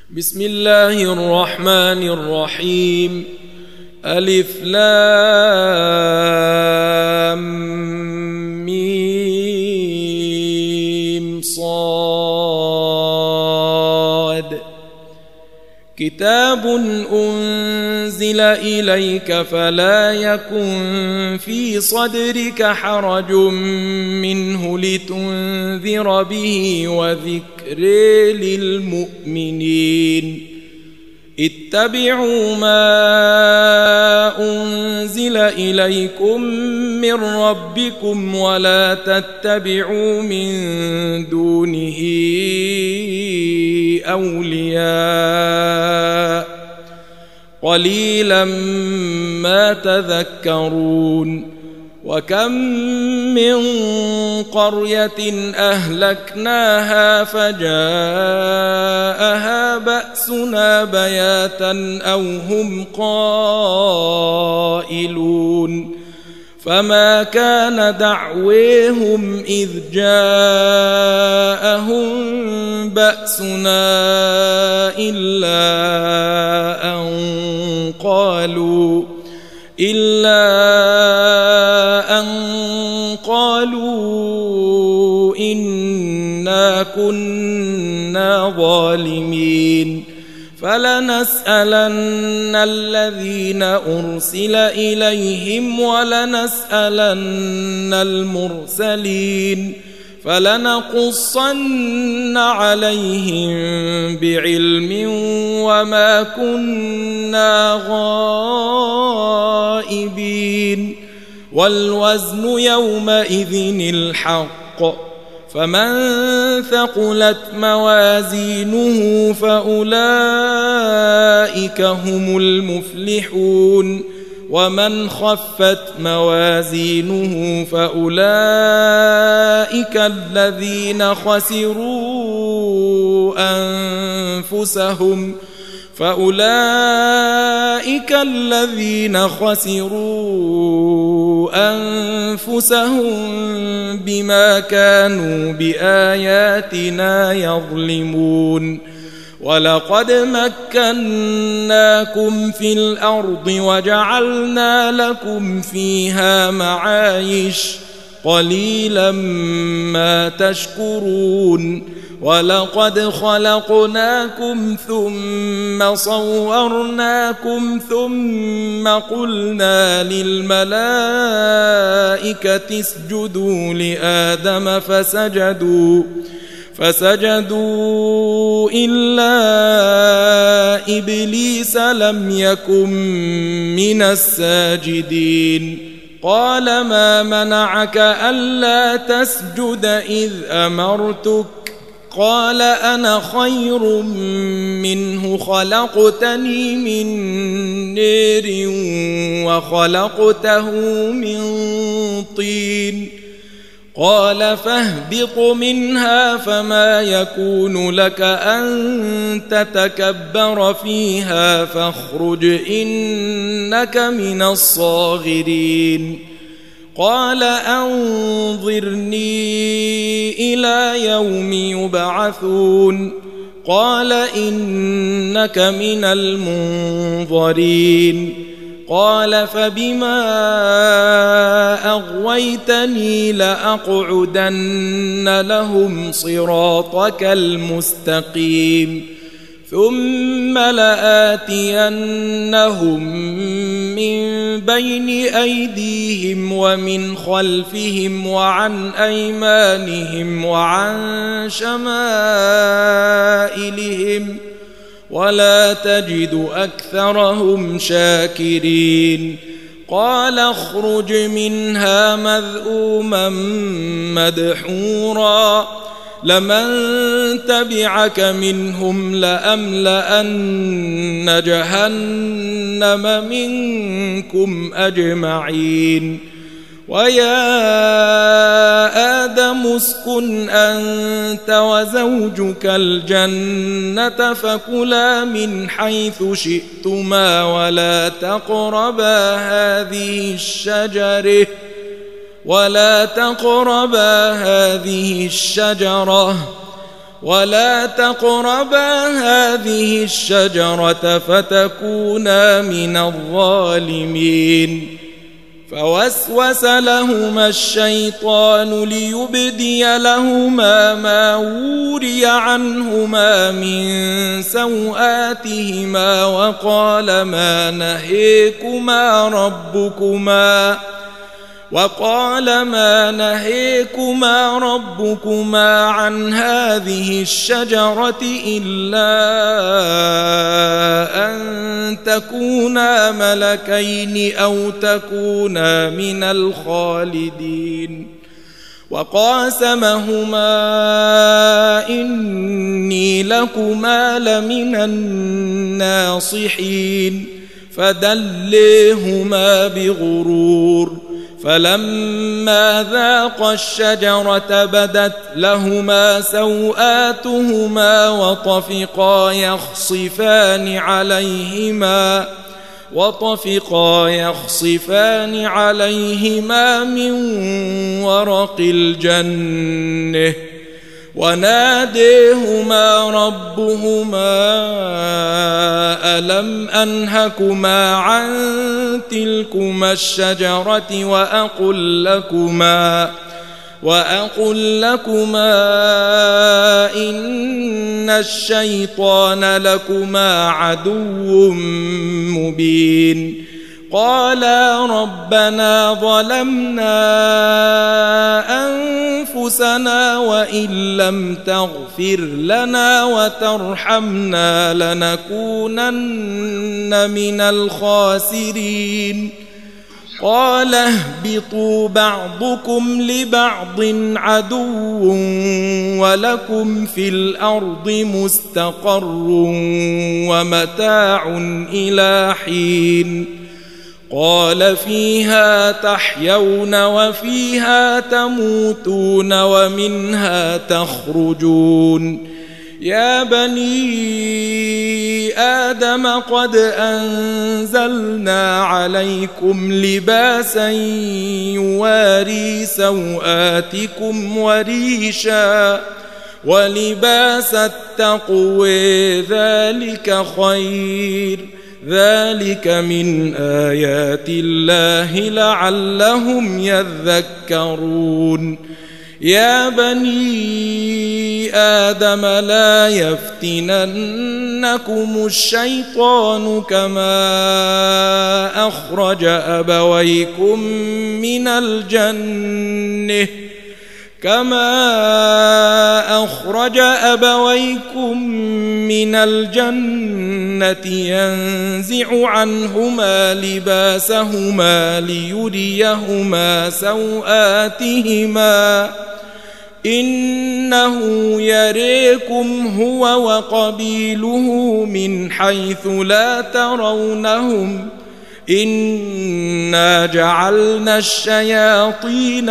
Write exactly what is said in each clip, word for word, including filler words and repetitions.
بسم الله الرحمن الرحيم. ألف لام ميم صاد. كتاب أنزل إليك فلا يكن في صدرك حرج منه لتنذر به وذكر للمؤمنين. اتبعوا ما أنزل إليكم من ربكم ولا تتبعوا من دونه أولياء قليلا ما تذكرون. وكم من قرية أهلكناها فجاءها بأسنا بياتا أو هم قائلون. فما كان دعويهم إذ جاءهم بأسنا إلا أن قالوا إلا أن قالوا إنا كنا ظالمين. فلنسألن الذين أرسل إليهم ولنسألن المرسلين فلنقصن عليهم بعلم وما كنا غائبين. والوزن يومئذ الحق فمن ثقلت موازينه فأولئك هم المفلحون ومن خفت موازينه فأولئك الذين خسروا أنفسهم فأولئك الذين خسروا أنفسهم بما كانوا بآياتنا يظلمون. ولقد مكناكم في الأرض وجعلنا لكم فيها معايش قليلا ما تشكرون. ولقد خلقناكم ثم صورناكم ثم قلنا للملائكة اسجدوا لآدم فسجدوا فسجدوا إلا إبليس لم يكن من الساجدين. قال ما منعك ألا تسجد إذ أمرتك؟ قال أنا خير منه خلقتني من نار وخلقته من طين. قال فاهبط منها فما يكون لك أن تتكبر فيها فاخرج إنك من الصاغرين. قال أنظرني إلى يوم يبعثون. قال إنك من المنظرين. قال فبما أغويتني لأقعدن لهم صراطك المستقيم ثم لآتينهم من بين أيديهم ومن خلفهم وعن أيمانهم وعن شمائلهم ولا تجد أكثرهم شاكرين. قال اخرج منها مذءوما مدحورا لمن تبعك منهم لأملأن جهنم منكم أجمعين. ويا آدم اسكن أنت وزوجك الجنة فكلا من حيث شئتما ولا تقربا هذه الشجرة ولا تقربا هذه الشجرة ولا تقربا هذه الشجرة فتكونا من الظالمين. فوسوس لهما الشيطان ليبدي لهما ما وري عنهما من سوآتهما وقال ما نهيكما ربكما وقال ما نهيكما ربكما عن هذه الشجرة إلا أن تكونا ملكين أو تكونا من الخالدين. وقاسمهما إني لكما لمن الناصحين فدليهما بغرور. فلما ذاقا الشجرة بدت لهما سوآتهما وطفقا يخصفان عليهما وطفقا يخصفان عليهما من ورق الجنة وناديهما ربهما ألم أنهكما عن تلكما الشجرة وأقل لكما وأقل لكما إن الشيطان لكما عدو مبين. قالا ربنا ظلمنا أنفسنا وإن لم تغفر لنا وترحمنا لنكونن من الخاسرين. قال اهبطوا بعضكم لبعض عدو ولكم في الأرض مستقر ومتاع إلى حين. قال فيها تحيون وفيها تموتون ومنها تخرجون. يا بني آدم قد أنزلنا عليكم لباسا يواري سوآتكم وريشا ولباس التقوى ذلك خير ذلك من آيات الله لعلهم يذكرون. يا بني آدم لا يفتننكم الشيطان كما أخرج أبويكم من الجنة كما أخرج أبويكم من الجنة ينزع عنهما لباسهما ليريهما سوآتهما إنه يريكم هو وقبيله من حيث لا ترونهم إنا جعلنا الشياطين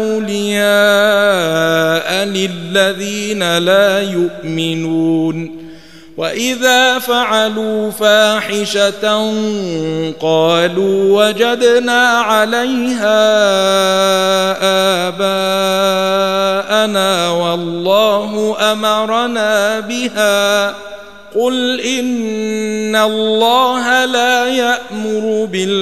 أولياء للذين لا يؤمنون. وإذا فعلوا فاحشة قالوا وجدنا عليها آباءنا والله أمرنا بها قل إن الله لا يأمر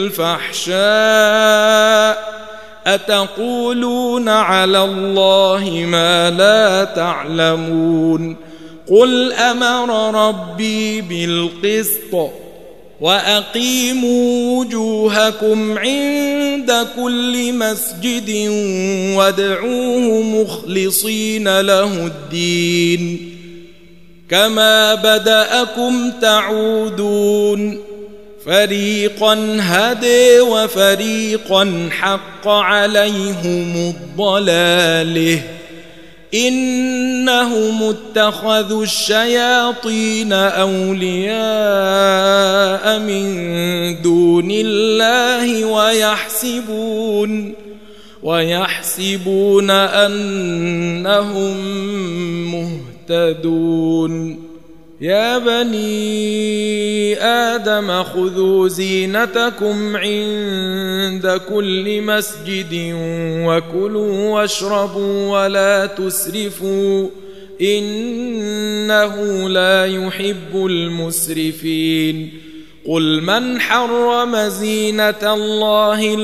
بالفحشاء أتقولون على الله ما لا تعلمون. قل أمر ربي بالقسط وأقيموا وجوهكم عند كل مسجد وادعوه مخلصين له الدين كما بدأكم تعودون. فريقا هدي وفريقا حق عليهم الضلاله إنهم اتخذوا الشياطين أولياء من دون الله ويحسبون ويحسبون أنهم مهتدون. يا بني آدم خذوا زينتكم عند كل مسجد وكلوا واشربوا ولا تسرفوا إنه لا يحب المسرفين قل من حرم زينة الله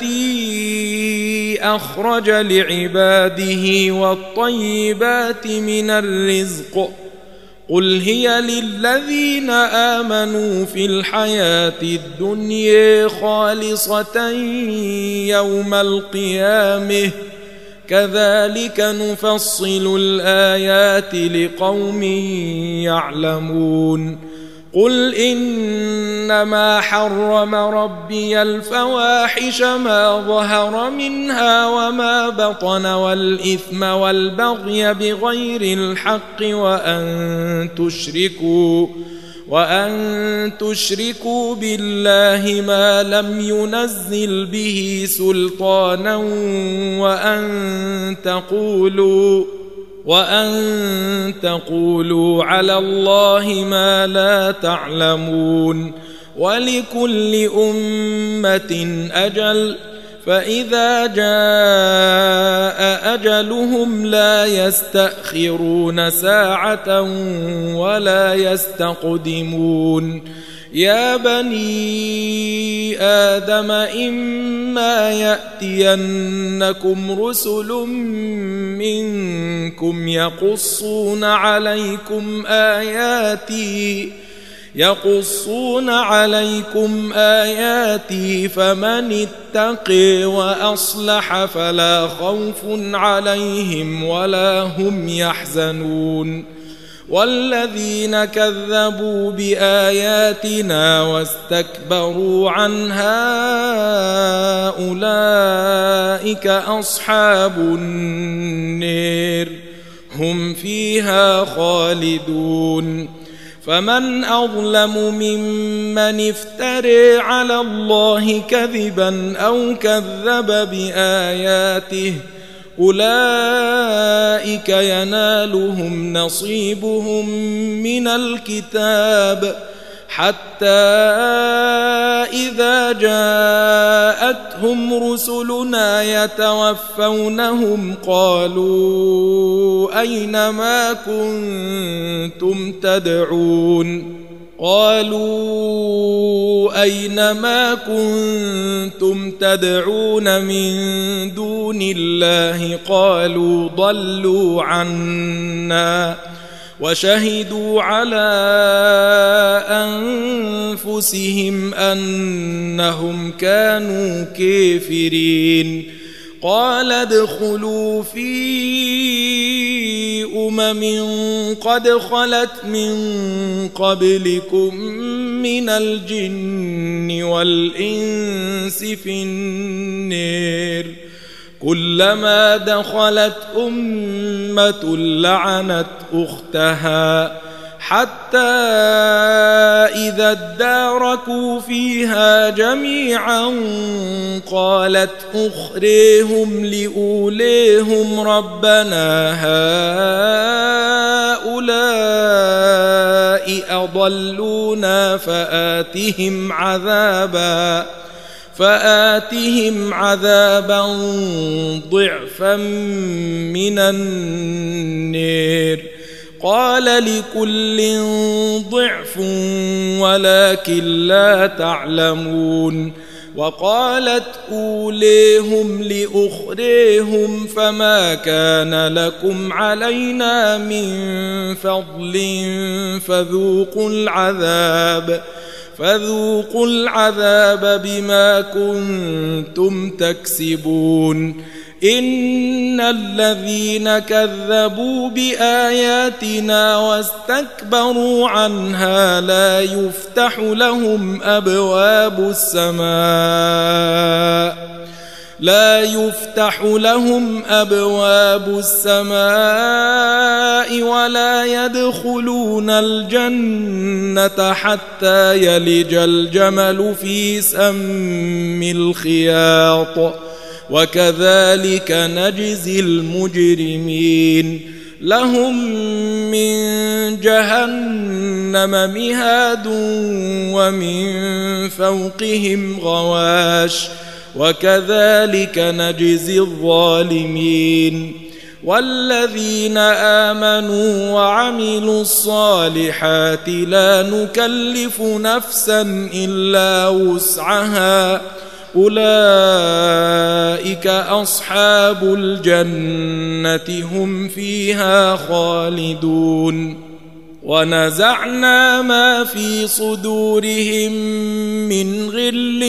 التي أخرج لعباده والطيبات من الرزق قل هي للذين آمنوا في الحياة الدنيا خالصة يوم القيامة كذلك نفصل الآيات لقوم يعلمون قل إنما حرم ربي الفواحش ما ظهر منها وما بطن والإثم والبغي بغير الحق وأن تشركوا وأن تشركوا بالله ما لم ينزل به سلطانا وأن تقولوا وأن تقولوا على الله ما لا تعلمون ولكل أمة أجل فإذا جاء أجلهم لا يستأخرون ساعة ولا يستقدمون يا بني آدم إما يأتينكم رسل منكم يقصون عليكم آياتي يقصون عليكم آياتي فمن اتقي وأصلح فلا خوف عليهم ولا هم يحزنون والذين كذبوا بآياتنا واستكبروا عنها أولئك أصحاب النار هم فيها خالدون فمن أظلم ممن افترى على الله كذبا أو كذب بآياته أولئك ينالهم نصيبهم من الكتاب حتى إذا جاءتهم رسلنا يتوفونهم قالوا أين ما كنتم تدعون قالوا أين ما كنتم تدعون من دون الله قالوا ضلوا عنا وشهدوا على أنفسهم أنهم كانوا كافرين قال ادخلوا في أمم قد خلت من قبلكم من الجن والإنس في النار كلما دخلت أمة لعنت أختها حتى إذا اداركوا فيها جميعا قالت أخريهم لأوليهم ربنا هؤلاء أضلونا فآتهم عذابا فآتهم عذابا ضعفا من النار قال لكل ضعف ولكن لا تعلمون وقالت أوليهم لأخريهم فما كان لكم علينا من فضل فذوقوا العذاب فذوقوا العذاب بما كنتم تكسبون إن الذين كذبوا بآياتنا واستكبروا عنها لا يفتح لهم أبواب السماء لا يفتح لهم أبواب السماء ولا يدخلون الجنة حتى يلج الجمل في سم الخياط وكذلك نجزي المجرمين لهم من جهنم مهاد ومن فوقهم غواش وكذلك نجزي الظالمين والذين آمنوا وعملوا الصالحات لا نكلف نفسا إلا وسعها أولئك أصحاب الجنة هم فيها خالدون ونزعنا ما في صدورهم من غل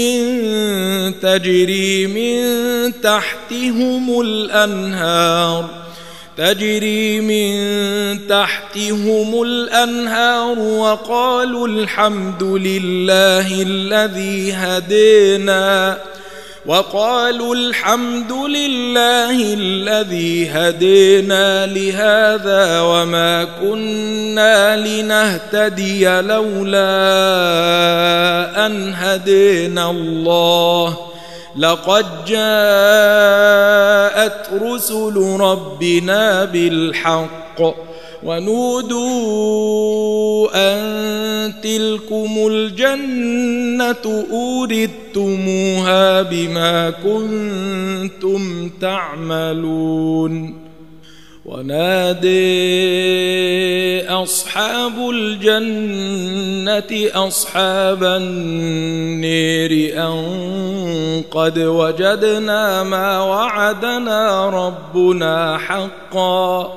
تجري من تحتهم الأنهار تجري من تحتهم الأنهار وقالوا الحمد لله الذي هدينا وقالوا الحمد لله الذي هدينا لهذا وما كنا لنهتدي لولا أن هدينا الله لقد جاءت رسل ربنا بالحق ونودوا أن تلكم الجنة أوردتموها بما كنتم تعملون ونادي أصحاب الجنة أصحاب النير أن قد وجدنا ما وعدنا ربنا حقا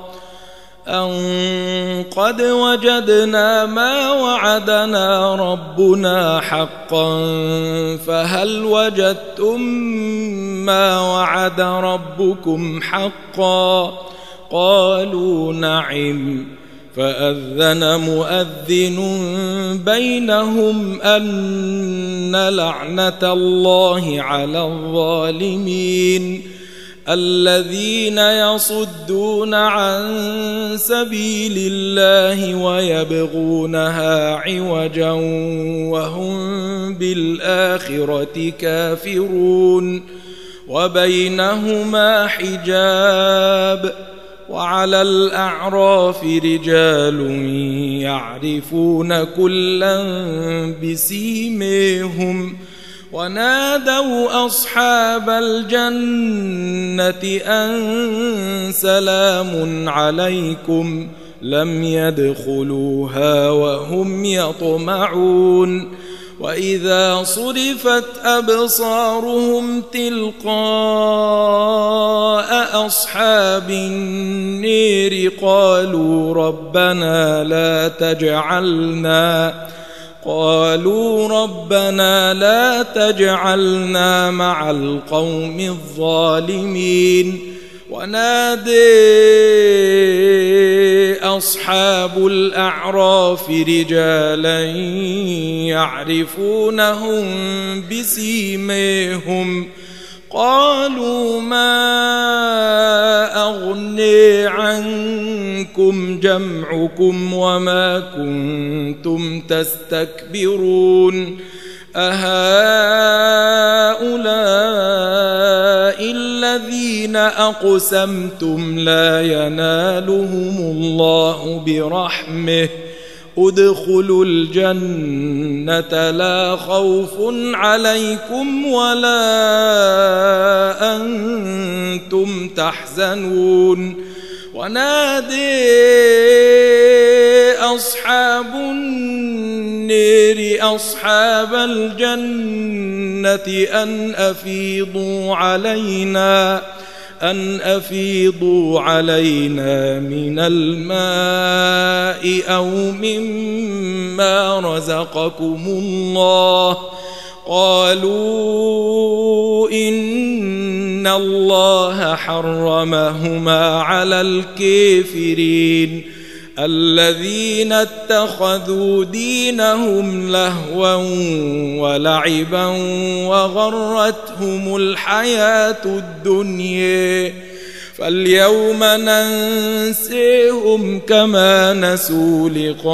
أن قد وجدنا ما وعدنا ربنا حقا فهل وجدتم ما وعد ربكم حقا قالوا نعم فأذن مؤذن بينهم أن لعنة الله على الظالمين الذين يصدون عن سبيل الله ويبغونها عوجا وهم بالآخرة كافرون وبينهما حجاب وعلى الأعراف رجال يعرفون كلا بسيميهم ونادوا أصحاب الجنة أن سلام عليكم لم يدخلوها وهم يطمعون وإذا صرفت أبصارهم تلقاء أصحاب النير قالوا ربنا لا تجعلنا قالوا ربنا لا تجعلنا مع القوم الظالمين ونادي أصحاب الأعراف رجالا يعرفونهم بسيميهم قالوا ما أغني عنكم جمعكم وما كنتم تستكبرون أهؤلاء الذين أقسمتم لا ينالهم الله برحمه ادخلوا الجنة لا خوف عليكم ولا أنتم تحزنون ونادي أصحاب النير أصحاب الجنة أن أفيضوا علينا أن أفيضوا علينا من الماء أو مما رزقكم الله قالوا إن الله حرمهما على الكافرين الذين اتخذوا دينهم لهوا ولعبا وغرتهم الحياة الدنيا فاليوم ننسيهم كما نسوا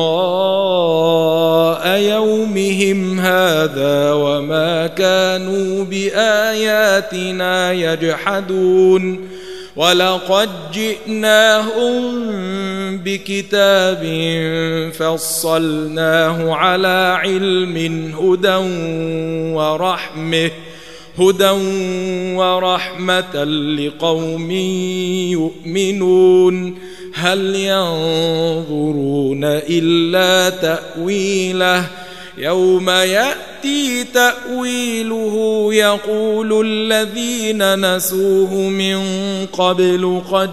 لقاء يومهم هذا وما كانوا بآياتنا يجحدون ولقد جئناهم بكتاب فصلناه على علم هدى ورحمة هدى ورحمة لقوم يؤمنون هل ينظرون إلا تأويله يوم يأتي تأويله يقول الذين نسوه من قبل قد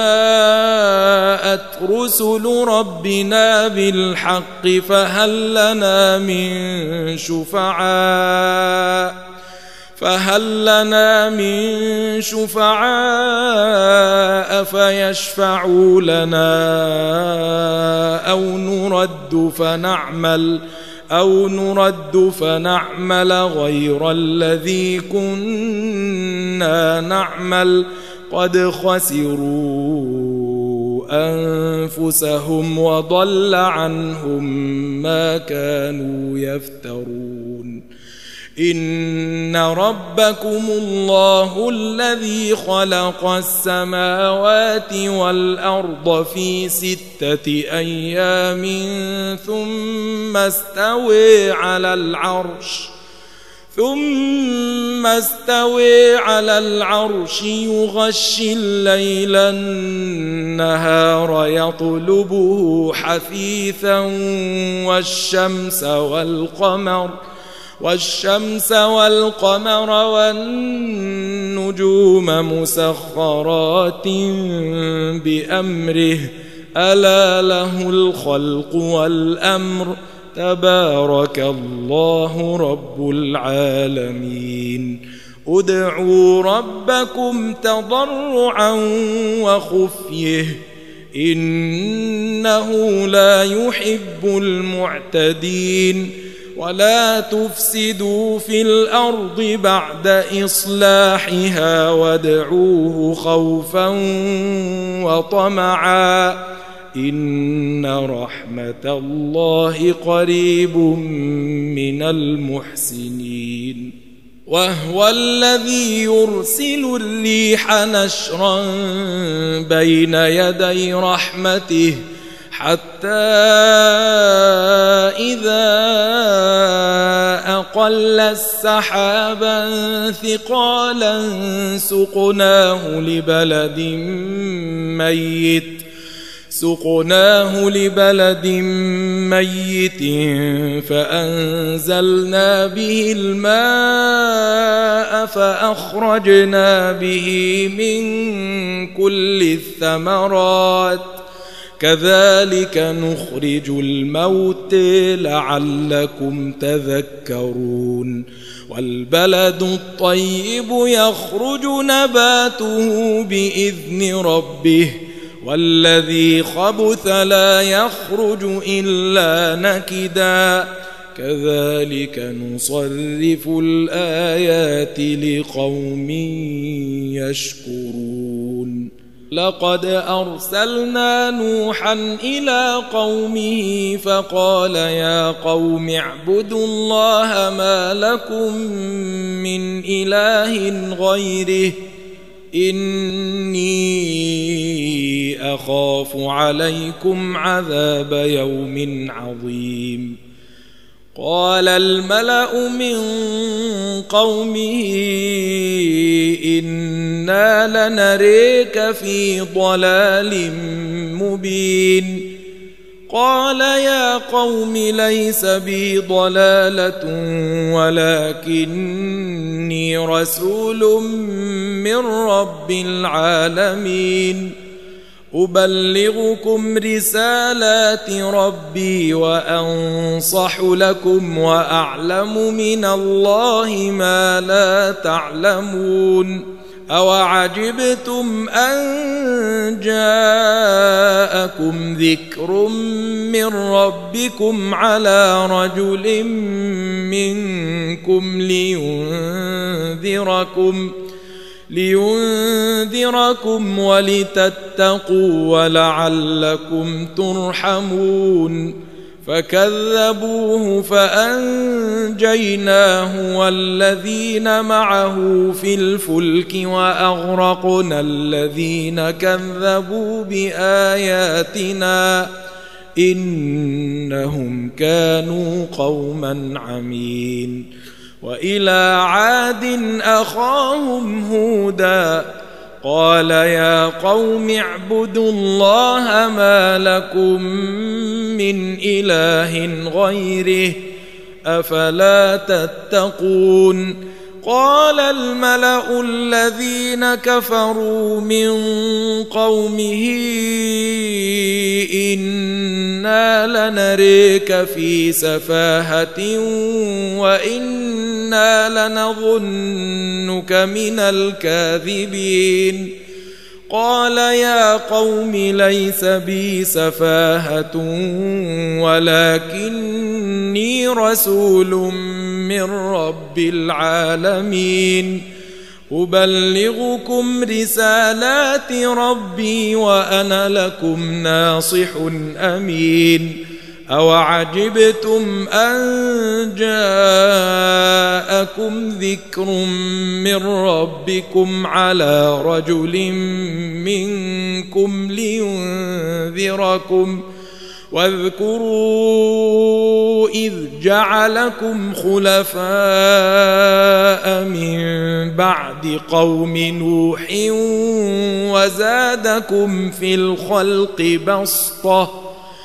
جاءت رسل ربنا بالحق فهل لنا من شفعاء فهل لنا من شفعاء فيشفعوا لنا أو نرد فنعمل أو نرد فنعمل غير الذي كنا نعمل قد خسروا أنفسهم وضل عنهم ما كانوا يفترون إن ربكم الله الذي خلق السماوات والأرض في ستة أيام ثم استوى على العرش ثم استوى على العرش يغشي الليل النهار يطلبه حثيثا والشمس والقمر والشمس والقمر والنجوم مسخرات بأمره ألا له الخلق والأمر تبارك الله رب العالمين ادعوا ربكم تضرعا وخفيه إنه لا يحب المعتدين ولا تفسدوا في الأرض بعد إصلاحها وادعوه خوفا وطمعا إن رحمة الله قريب من المحسنين وهو الذي يرسل الريح نشرا بين يدي رحمته حتى إذا أقل السحابا ثقالا سقناه لبلد ميت سقناه لبلد ميت فأنزلنا به الماء فأخرجنا به من كل الثمرات كذلك نخرج الموت لعلكم تذكرون والبلد الطيب يخرج نباته بإذن ربه والذي خبث لا يخرج إلا نكدا كذلك نصرف الآيات لقوم يشكرون لقد أرسلنا نوحا إلى قومه فقال يا قوم اعبدوا الله ما لكم من إله غيره إني أخاف عليكم عذاب يوم عظيم قال الملأ من قومه إنا لنريك في ضلال مبين قال يا قوم ليس بي ضلالة ولكني رسول من رب العالمين أبلغكم رسالات ربي وأنصح لكم وأعلم من الله ما لا تعلمون أوعجبتم أن جاءكم ذكر من ربكم على رجل منكم لينذركم لينذركم ولتتقوا ولعلكم ترحمون فكذبوه فأنجيناه والذين معه في الفلك وأغرقنا الذين كذبوا بآياتنا إنهم كانوا قوما عمين وإلى عاد أخاهم هودا قال يا قوم اعبدوا الله ما لكم من إله غيره أفلا تتقون قال الملأ الذين كفروا من قومه إنا لنريك في سفاهة وإنا لنظنك من الكاذبين قال يا قوم ليس بي سفاهة ولكني رسول من رب العالمين أبلغكم رسالات ربي وأنا لكم ناصح أمين أوعجبتم أن جاءكم ذكر من ربكم على رجل منكم لينذركم واذكروا إذ جعلكم خلفاء من بعد قوم نوح وزادكم في الخلق بسطة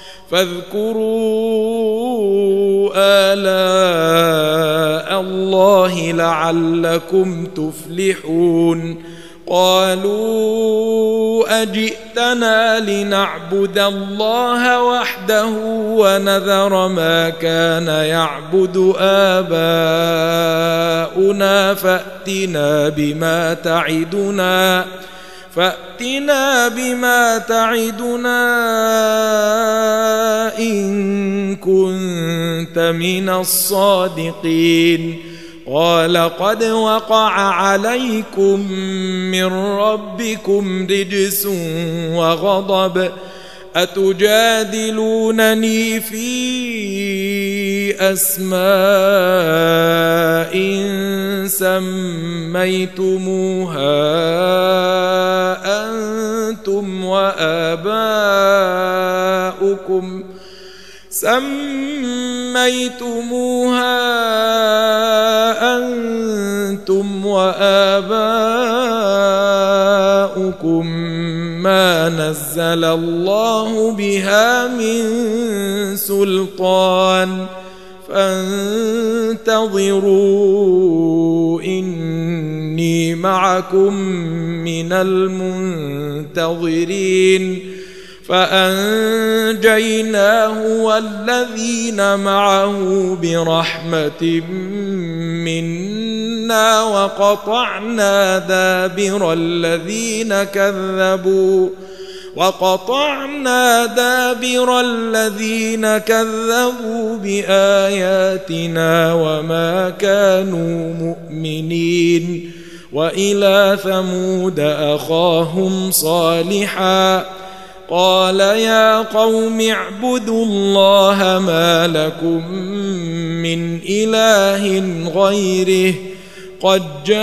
فاذكروا آلاء الله لعلكم تفلحون قالوا أجئتنا لنعبد الله وحده ونذر ما كان يعبد آباؤنا فأتنا بما تعدنا فأتنا بما تعدنا إن كنت من الصادقين قال قد وقع عليكم من ربكم رجس وغضب أتجادلونني في أسماء سميتموها أنتم وآباؤكم سميتموها أنتم وآباؤكم ما نزل الله بها من سلطان فانتظروا إني معكم من المنتظرين فأنجيناه والذين معه برحمة منا وقطعنا دابر الذين كذبوا وقطعنا دابر الذين كذبوا بآياتنا وما كانوا مؤمنين وإلى ثمود أخاهم صالحا قال يا قوم اعبدوا الله ما لكم من إله غيره قد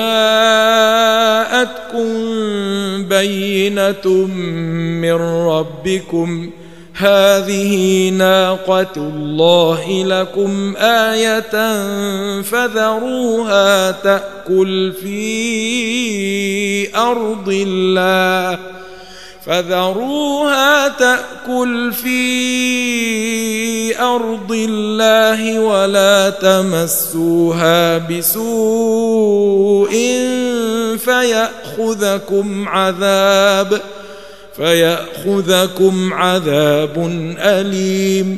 جاءتكم بينة من ربكم هذه ناقة الله لكم آية فذروها تأكل في أرض الله فذروها تأكل في أرض الله ولا تمسوها بسوء فيأخذكم عذاب فيأخذكم عذاب أليم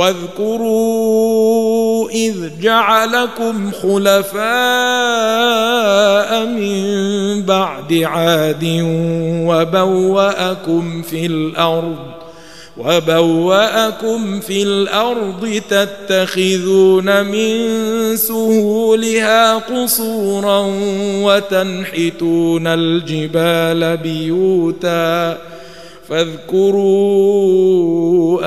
واذكروا إذ جعلكم خلفاء من بعد عاد وبوأكم في الأرض وبوأكم في الأرض تتخذون من سهولها قصورا وتنحتون الجبال بيوتا فاذكروا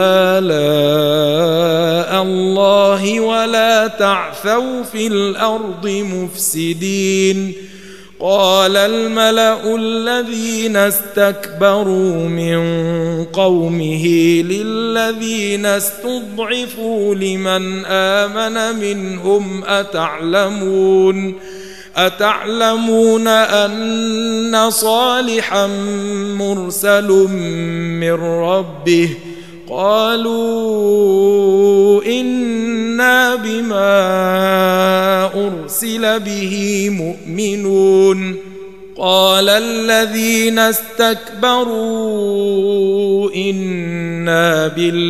آلاء الله ولا تعثوا في الأرض مفسدين قال الملأ الذين استكبروا من قومه للذين استضعفوا لمن آمن منهم أتعلمون أتعلمون أن صالحا مرسل من ربه قالوا إنا بما أرسل به مؤمنون قال الذين استكبروا إنا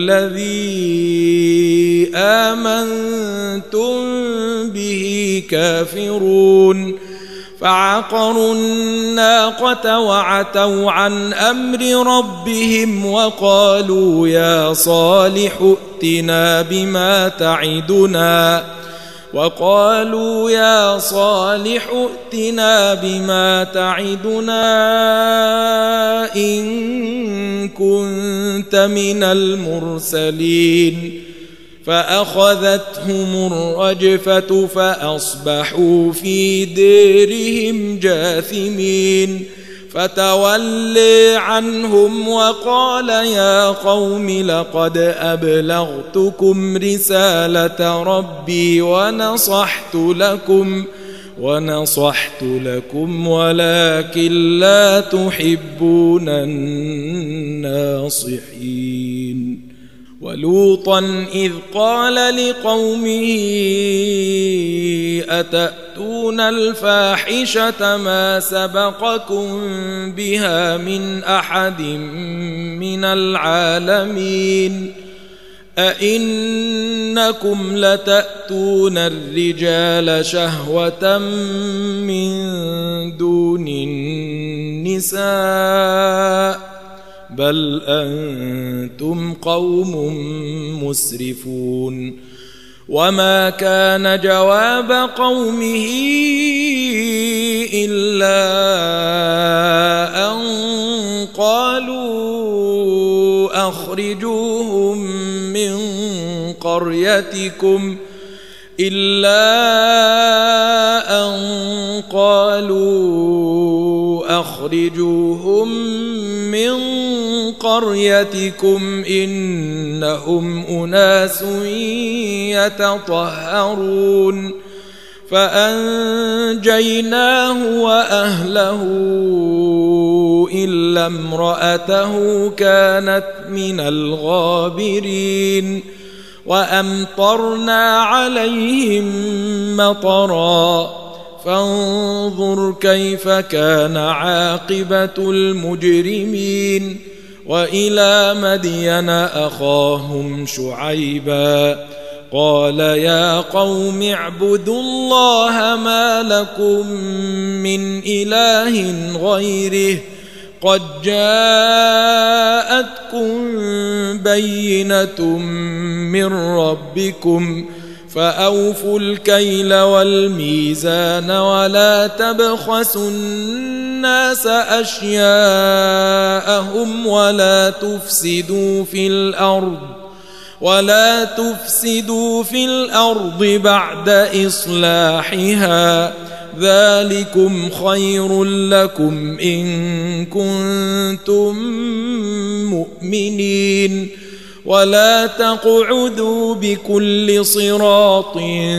بالذي آمنتم به كافرون فعقروا الناقة وعتوا عن أمر ربهم وقالوا يا صالح ائتنا بما تعدنا وقالوا يا صالح ائتنا بما تعدنا إن كنت من المرسلين فأخذتهم الرجفة فأصبحوا في ديرهم جاثمين فتولي عنهم وقال يا قوم لقد أبلغتكم رسالة ربي ونصحت لكم ونصحت لكم ولكن لا تحبون الناصحين. ولوطا إذ قال لقومه أتأتون الفاحشة ما سبقكم بها من أحد من العالمين أئنكم لتأتون الرجال شهوة من دون النساء بل أنتم قوم مسرفون. وما كان جواب قومه إلا أن قالوا أخرجوهم من قريتكم إلا أن قالوا أخرجوهم من قريتكم إنهم أناس يتطهرون فأنجيناه وأهله إلا امرأته كانت من الغابرين وأمطرنا عليهم مطرا فانظر كيف كان عاقبة المجرمين. وإلى مدين أخاهم شعيبا قال يا قوم اعبدوا الله ما لكم من إله غيره قد جاءتكم بينة من ربكم فأوفوا الكيل والميزان ولا تبخسوا الناس أشياءهم ولا تفسدوا في الأرض ولا تفسدوا في الأرض بعد إصلاحها ذلكم خير لكم إن كنتم مؤمنين. ولا تقعدوا بكل صراط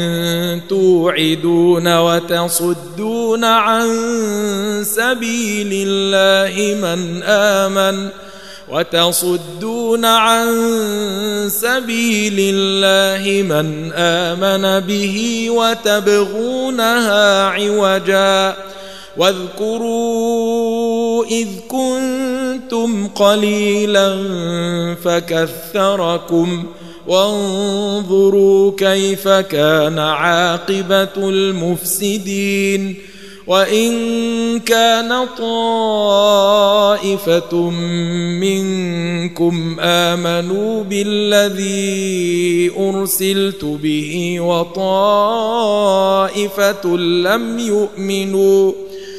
توعدون وتصدون عن سبيل الله من آمن وتصدون عن سبيل الله من آمن به وتبغونها عوجا واذكروا إذ كنتم قليلا فكثركم وانظروا كيف كان عاقبة المفسدين. وإن كان طائفة منكم آمنوا بالذي أرسلت به وطائفة لم يؤمنوا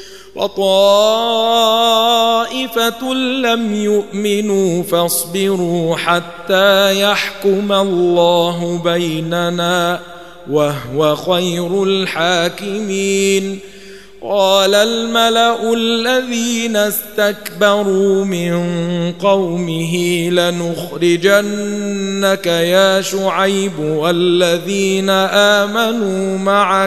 وطائفة لم يؤمنوا فاصبروا حتى يحكم الله بيننا وهو خير الحاكمين. قال الملأ الذين استكبروا من قومه لنخرجنك يا شعيب والذين آمنوا معك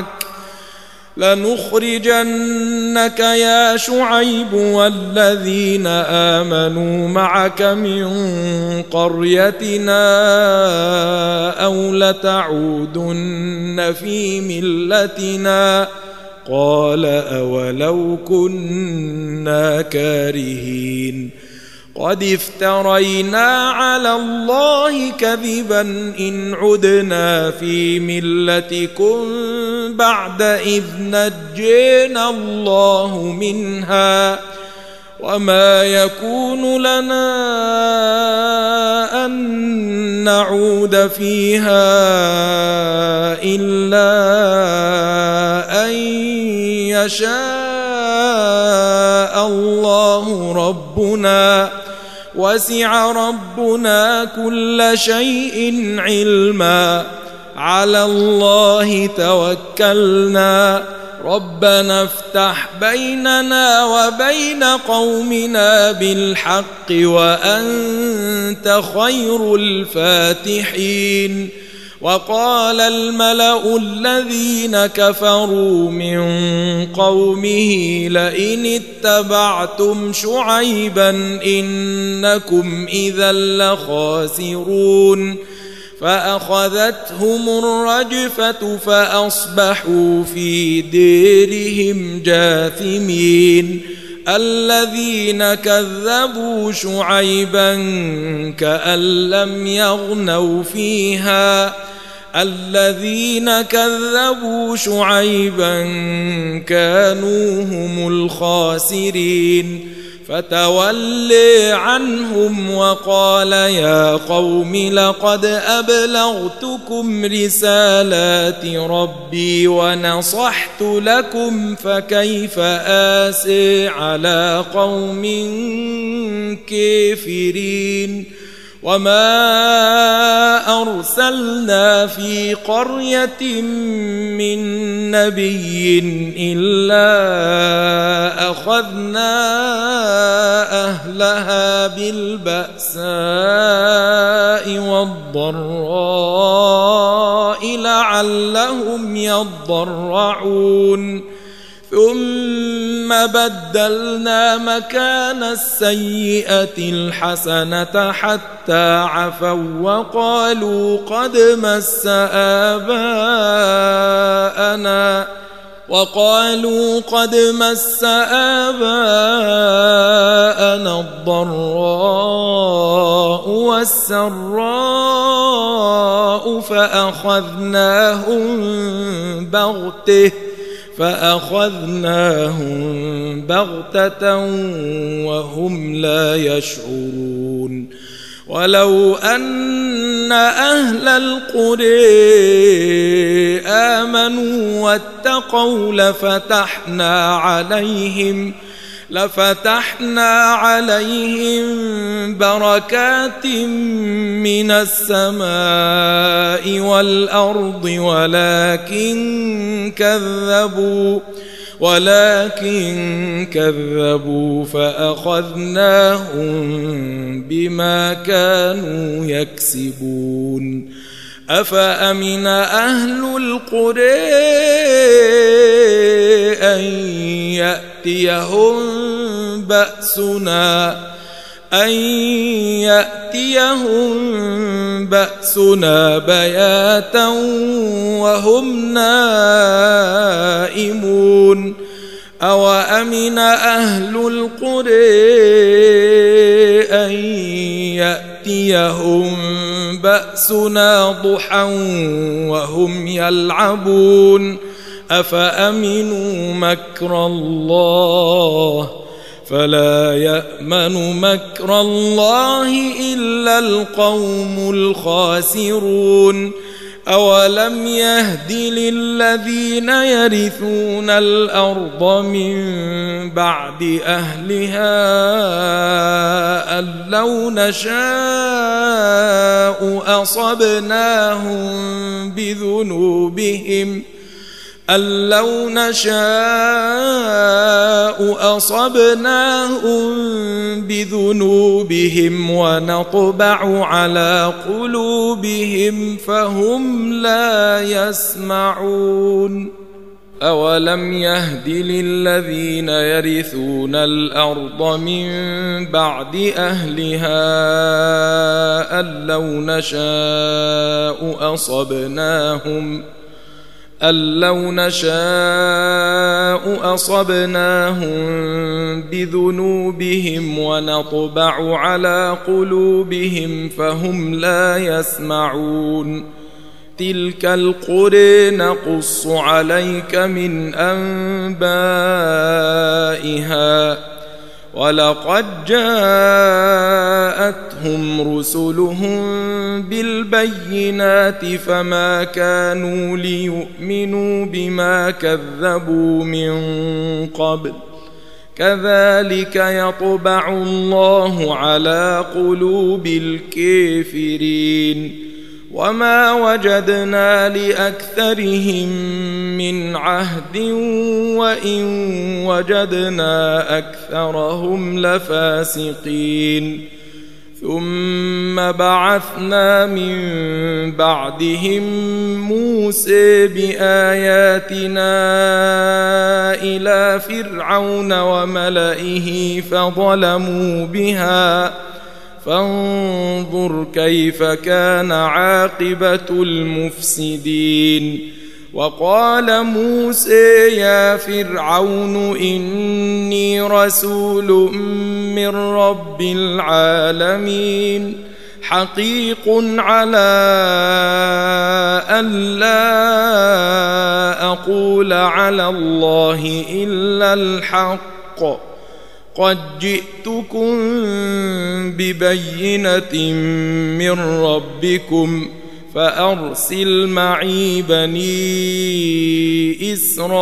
لنخرجنك يا شعيب والذين آمنوا معك من قريتنا أو لتعودن في ملتنا قال أولو كنا كارهين قد افترينا على الله كذبا إن عدنا في ملتكم بعد إذ نجينا الله منها وما يكون لنا أن نعود فيها إلا أن يشاء الله ربنا وسع ربنا كل شيء علما على الله توكلنا ربنا افتح بيننا وبين قومنا بالحق وأنت خير الفاتحين وقال الملأ الذين كفروا من قومه لئن اتبعتم شعيبا إنكم إذا لخاسرون فأخذتهم الرجفة فأصبحوا في ديرهم جاثمين الذين كذبوا شعيبا كأن لم يغنوا فيها الذين كذبوا شعيبا كانوا هم الخاسرين فتولي عنهم وقال يا قوم لقد أبلغتكم رسالات ربي ونصحت لكم فكيف آسي على قوم كافرين وما أرسلنا في قرية من نبي إلا أخذنا أهلها بالبأساء والضراء لعلهم يضرعون ثم بدلنا مكان السيئة الحسنة حتى عفوا وقالوا قد مس آباءنا وقالوا قد مس آباءنا الضراء والسراء فأخذناهم بغتة فأخذناهم بغتة وهم لا يشعرون ولو أن أهل القرى آمنوا واتقوا لفتحنا عليهم لفتحنا عليهم بركات من السماء والأرض ولكن كذبوا ولكن كذبوا فأخذناهم بما كانوا يكسبون أفأمن أهل القرى أن يأتيهم بأسنا أن يأتيهم بأسنا بياتا وهم نائمون أوأمن أهل القرى أن يأتيهم بأسنا ضحى وهم يلعبون أفأمنوا مكر الله فلا يأمن مكر الله إلا القوم الخاسرون أولم يهد للذين يرثون الأرض من بعد أهلها أن لو نشاء أصبناهم بذنوبهم أن لو نشاء أصبناهم بذنوبهم ونطبع على قلوبهم فهم لا يسمعون أولم يهد للذين يرثون الأرض من بعد أهلها أن لو نشاء أصبناهم أن لو نشاء أصبناهم بذنوبهم ونطبع على قلوبهم فهم لا يسمعون تلك القرى نقص عليك من أنبائها ولقد جاءتهم رسلهم بالبينات فما كانوا ليؤمنوا بما كذبوا من قبل كذلك يطبع الله على قلوب الكافرين وما وجدنا لأكثرهم من عهد وإن وجدنا أكثرهم لفاسقين ثم بعثنا من بعدهم موسى بآياتنا إلى فرعون وملئه فظلموا بها فانظر كيف كان عاقبة المفسدين وقال موسى يا فرعون إني رسول من رب العالمين حقيق على أن لا أقول على الله إلا الحق قد جئتكم ببينة من ربكم فأرسل معي بني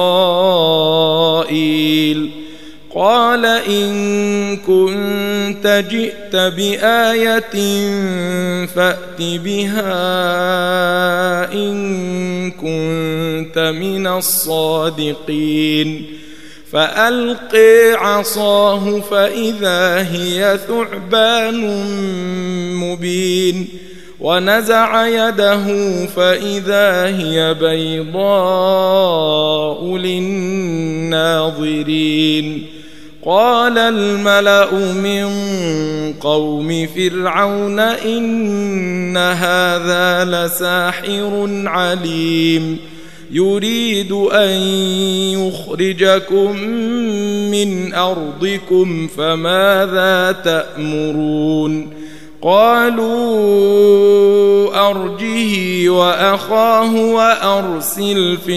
إسرائيل قال إن كنت جئت بآية فأت بها إن كنت من الصادقين فألقي عصاه فإذا هي ثعبان مبين ونزع يده فإذا هي بيضاء للناظرين قال الملأ من قوم فرعون إن هذا لساحر عليم يريد أن يخرجكم من أرضكم فماذا تأمرون قالوا أرجه وأخاه وأرسل في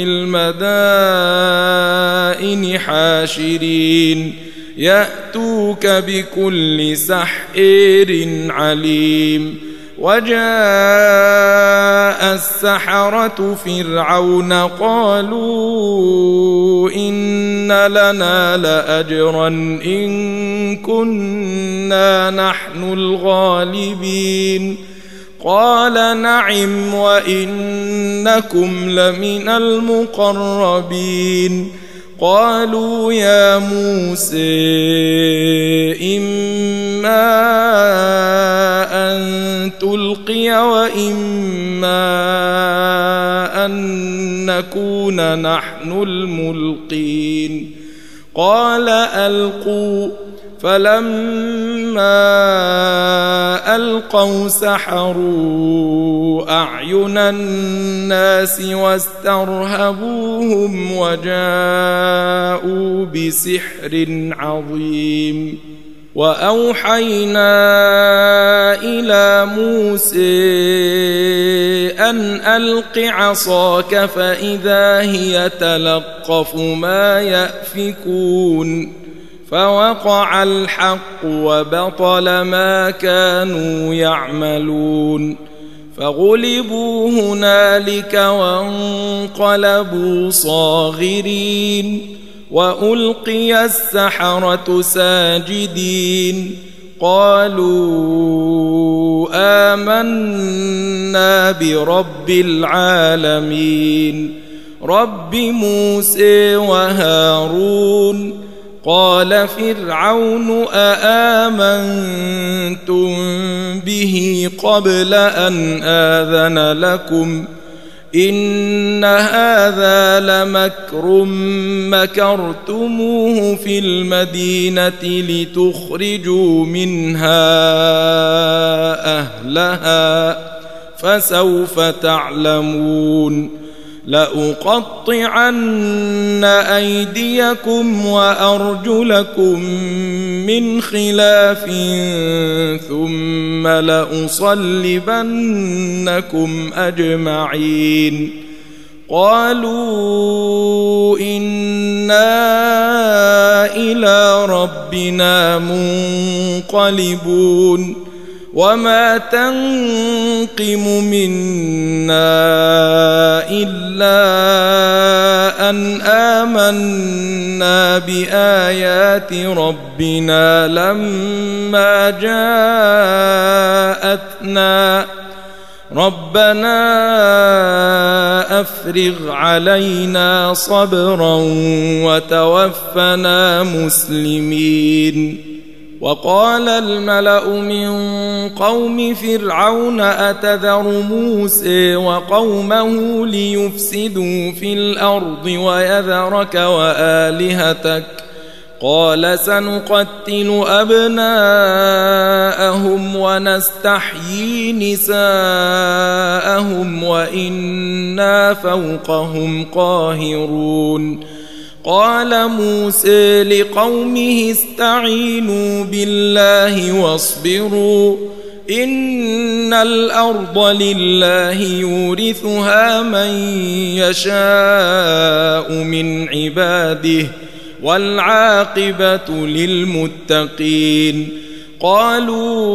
المدائن حاشرين يأتوك بكل سحر عليم وجاء السحرة فرعون قالوا إن لنا لأجرا إن كنا نحن الغالبين قال نعم وإنكم لمن المقربين قالوا يا موسى إما أن تلقي وإما أن نكون نحن الملقين قال ألقوا فلما ألقوا سحروا أعين الناس واسترهبوهم وجاءوا بسحر عظيم وأوحينا إلى موسى أن ألق عصاك فإذا هي تلقف ما يأفكون فوقع الحق وبطل ما كانوا يعملون فغلبوا هنالك وانقلبوا صاغرين وألقي السحرة ساجدين قالوا آمنا برب العالمين رب موسى وهارون. قال فرعون أآمنتم به قبل أن آذن لكم إن هذا لمكر مكرتموه في المدينة لتخرجوا منها أهلها فسوف تعلمون. لأقطعن أيديكم وأرجلكم من خلاف ثم لأصلبنكم أجمعين. قالوا إنا إلى ربنا منقلبون. وما تنقم منا إلا أن آمنا بآيات ربنا لما جاءتنا ربنا أفرغ علينا صبرا وتوفنا مسلمين. وقال الملأ من قوم فرعون أتذر موسى وقومه ليفسدوا في الأرض ويذرك وآلهتك قال سنقتل أبناءهم ونستحيي نساءهم وإنا فوقهم قاهرون. قال موسى لقومه استعينوا بالله واصبروا إن الأرض لله يورثها من يشاء من عباده والعاقبة للمتقين. قالوا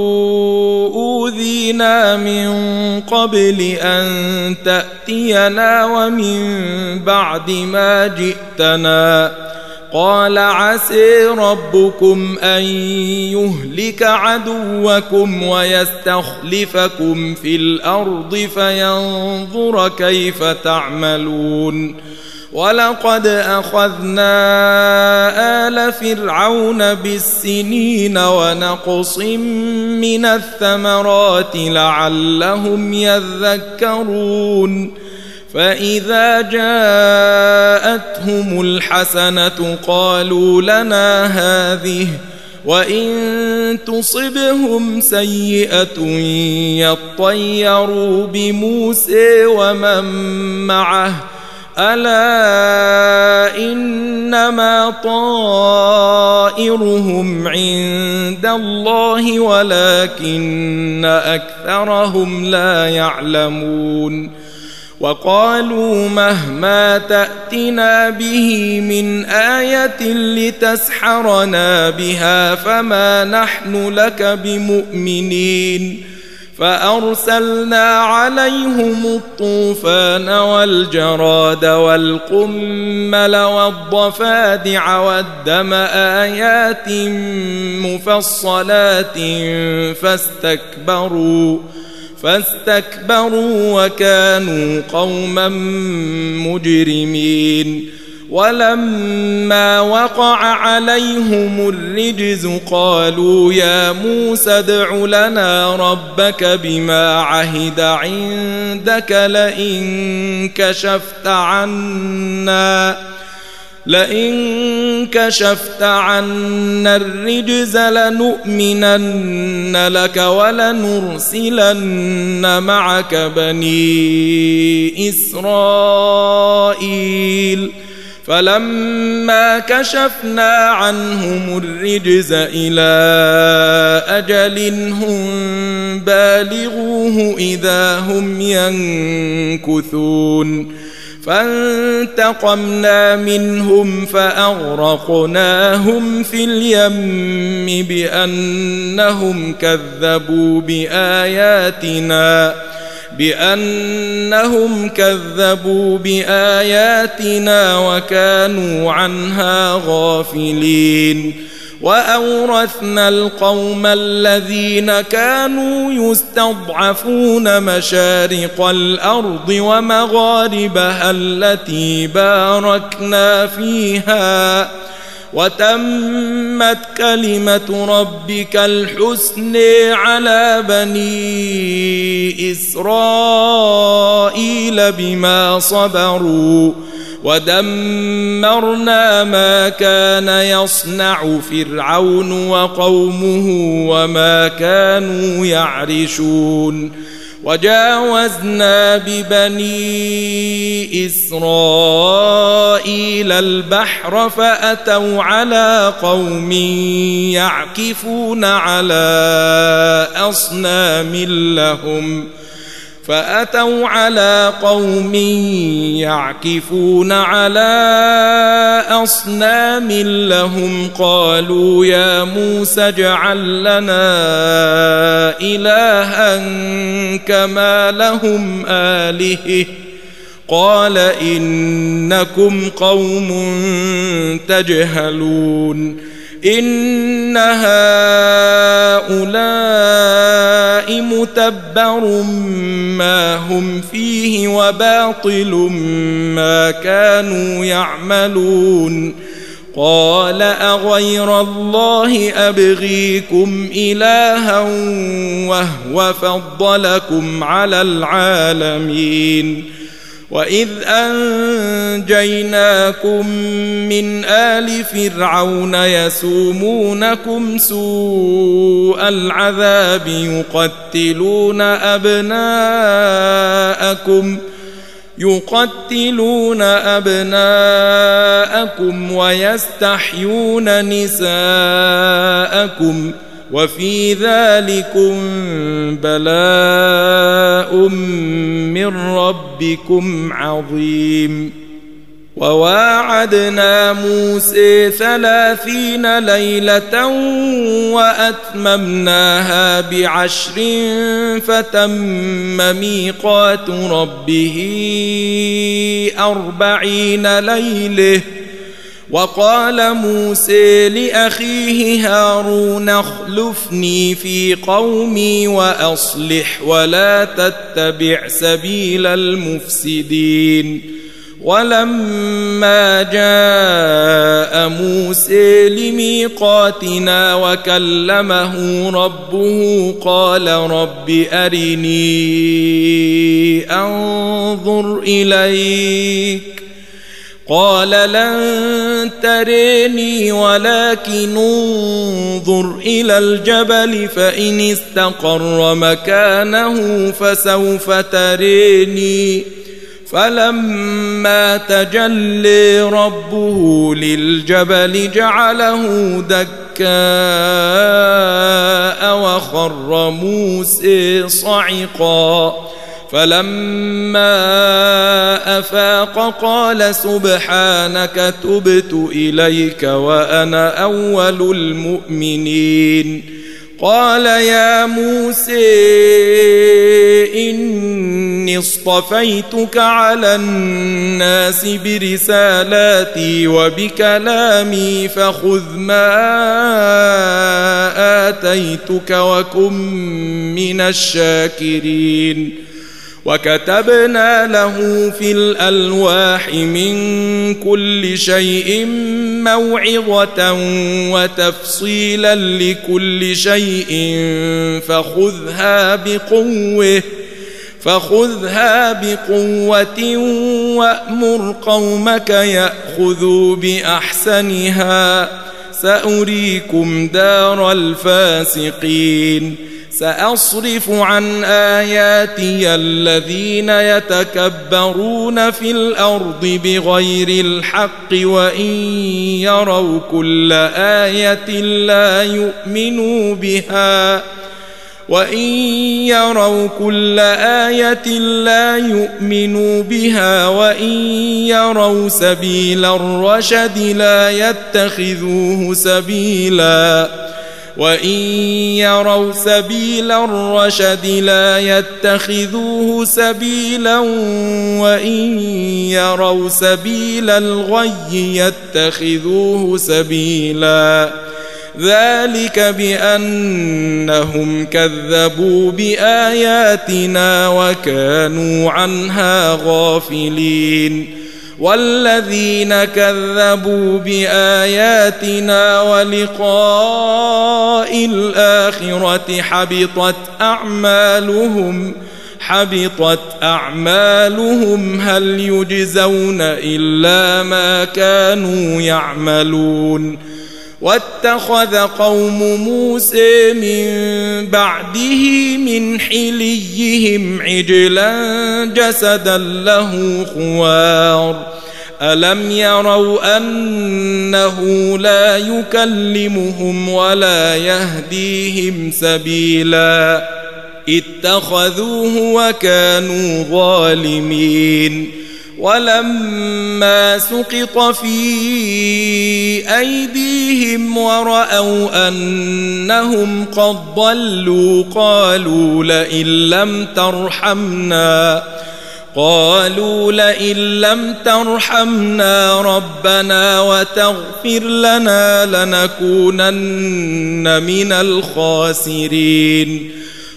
أوذينا من قبل أن تأتينا ومن بعد ما جئتنا قال عسى ربكم أن يهلك عدوكم ويستخلفكم في الأرض فينظر كيف تعملون. ولقد أخذنا آل فرعون بالسنين ونقص من الثمرات لعلهم يذكرون. فإذا جاءتهم الحسنة قالوا لنا هذه وإن تصبهم سيئة يطيروا بموسى ومن معه ألا إنما طائرهم عند الله ولكن أكثرهم لا يعلمون. وقالوا مهما تأتنا به من آية لتسحرنا بها فما نحن لك بمؤمنين. فأرسلنا عليهم الطوفان والجراد والقمل والضفادع والدم آيات مفصلات فاستكبروا فاستكبروا وكانوا قوما مجرمين. ولما وقع عليهم الرجز قالوا يا موسى ادع لنا ربك بما عهد عندك لئن كشفت عنا لئن كشفت عنا الرجز لنؤمنن لك ولنرسلن معك بني إسرائيل. فلما كشفنا عنهم الرجز إلى أجل هم بالغوه إذا هم ينكثون. فانتقمنا منهم فأغرقناهم في اليم بأنهم كذبوا بآياتنا بأنهم كذبوا بآياتنا وكانوا عنها غافلين. وأورثنا القوم الذين كانوا يستضعفون مشارق الأرض ومغاربها التي باركنا فيها وتمت كلمة ربك الحسن على بني إسرائيل بما صبروا ودمرنا ما كان يصنع فرعون وقومه وما كانوا يعرشون وجاوزنا ببني إسرائيل البحر فأتوا على قوم يعكفون على أصنام لهم فأتوا على قوم يعكفون على أصنام لهم قالوا يا موسى اجعل لنا إلها كما لهم آلهة قال إنكم قوم تجهلون إن هؤلاء متبر ما هم فيه وباطل ما كانوا يعملون قال أغير الله أبغيكم إلها وهو فضلكم على العالمين وإذ أنجيناكم من آل فرعون يسومونكم سوء العذاب يقتلون أبناءكم يقتلون أبناءكم ويستحيون نساءكم وفي ذلكم بلاء من ربكم عظيم وواعدنا موسى ثلاثين ليلة وأتممناها بعشر فتم ميقات ربه أربعين ليلة وقال موسى لأخيه هارون اخلفني في قومي وأصلح ولا تتبع سبيل المفسدين ولما جاء موسى لميقاتنا وكلمه ربه قال رب أرني أنظر إليك قال لن تريني ولكن انظر إلى الجبل فإن استقر مكانه فسوف تريني فلما تجلى ربه للجبل جعله دكاء وخر موسى صعقا فلما أفاق قال سبحانك تبت إليك وأنا أول المؤمنين قال يا موسى إني اصطفيتك على الناس برسالاتي وبكلامي فخذ ما آتيتك وكن من الشاكرين وكتبنا له في الألواح من كل شيء موعظة وتفصيلا لكل شيء فخذها بقوة فخذها بقوة وأمر قومك يأخذوا بأحسنها سأريكم دار الفاسقين سأصرف عن آياتي الذين يتكبرون في الأرض بغير الحق وإن يروا كل آية لا يؤمنوا بها وإن يروا كل آية لا يؤمنوا بها وإن يروا سبيل الرشد لا يتخذوه سبيلا وإن يروا سبيل الرشد لا يتخذوه سبيلا وإن يروا سبيل الغي يتخذوه سبيلا ذلك بأنهم كذبوا بآياتنا وكانوا عنها غافلين والذين كذبوا بآياتنا ولقاء الآخرة حبطت أعمالهم حبطت أعمالهم هل يجزون إلا ما كانوا يعملون واتخذ قوم موسى من بعده من حليهم عجلا جسدا له خوار ألم يروا أنه لا يكلمهم ولا يهديهم سبيلا اتخذوه وكانوا ظالمين ولما سقط في أيديهم ورأوا أنهم قد ضلوا قالوا لئن لم ترحمنا قالوا لئن لم ترحمنا ربنا وتغفر لنا لنكونن من الخاسرين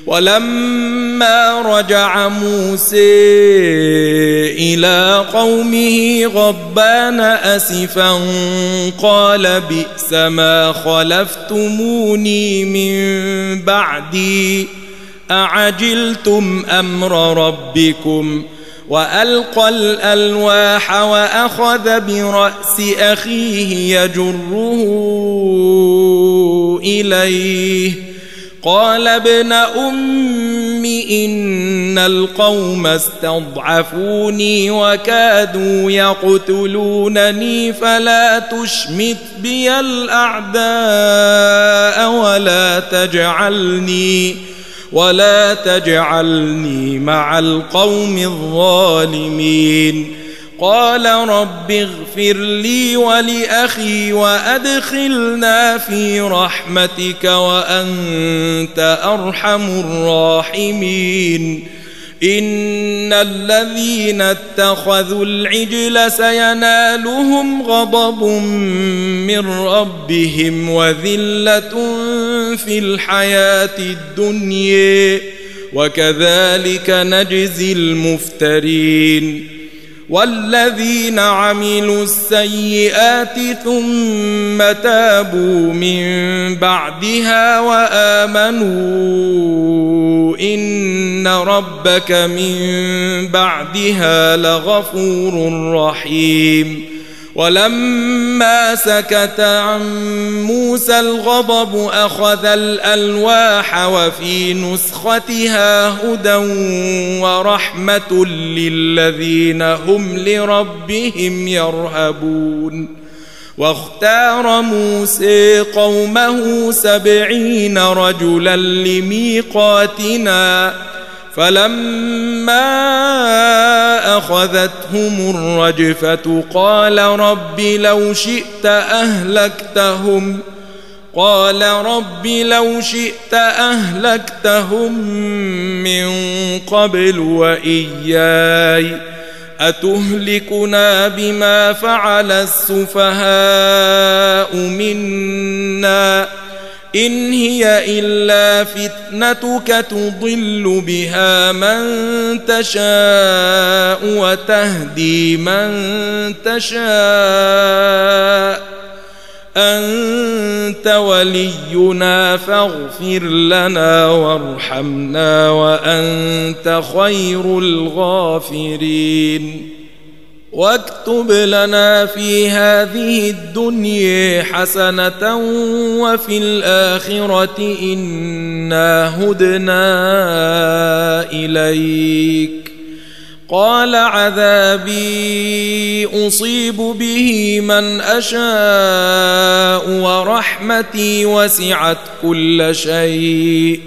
ولما رجع موسى إلى قومه غضبان أسفا قال بئس ما خلفتموني من بعدي أعجلتم أمر ربكم وألقى الألواح وأخذ برأس أخيه يجره إليه قال ابن أم إن القوم استضعفوني وكادوا يقتلونني فلا تشمت بي الأعداء ولا تجعلني ولا تجعلني مع القوم الظالمين قال رب اغفر لي ولأخي وأدخلنا في رحمتك وأنت أرحم الراحمين إن الذين اتخذوا العجل سينالهم غضب من ربهم وذلة في الحياة الدنيا وكذلك نجزي المفترين والذين عملوا السيئات ثم تابوا من بعدها وآمنوا إن ربك من بعدها لغفور رحيم ولما سكت عن موسى الغضب أخذ الألواح وفي نسختها هدى ورحمة للذين هم لربهم يرهبون واختار موسى قومه سبعين رجلا لميقاتنا فلما أخذتهم الرجفة قال رب لو شئت أهلكتهم قال رب لو شئت أهلكتهم من قبل وإياي أتهلكنا بما فعل السفهاء منا إن هي إلا فتنتك تضل بها من تشاء وتهدي من تشاء أنت ولينا فاغفر لنا وارحمنا وأنت خير الغافرين واكتب لنا في هذه الدنيا حسنة وفي الآخرة إنا هدنا إليك قال عذابي أصيب به من أشاء ورحمتي وسعت كل شيء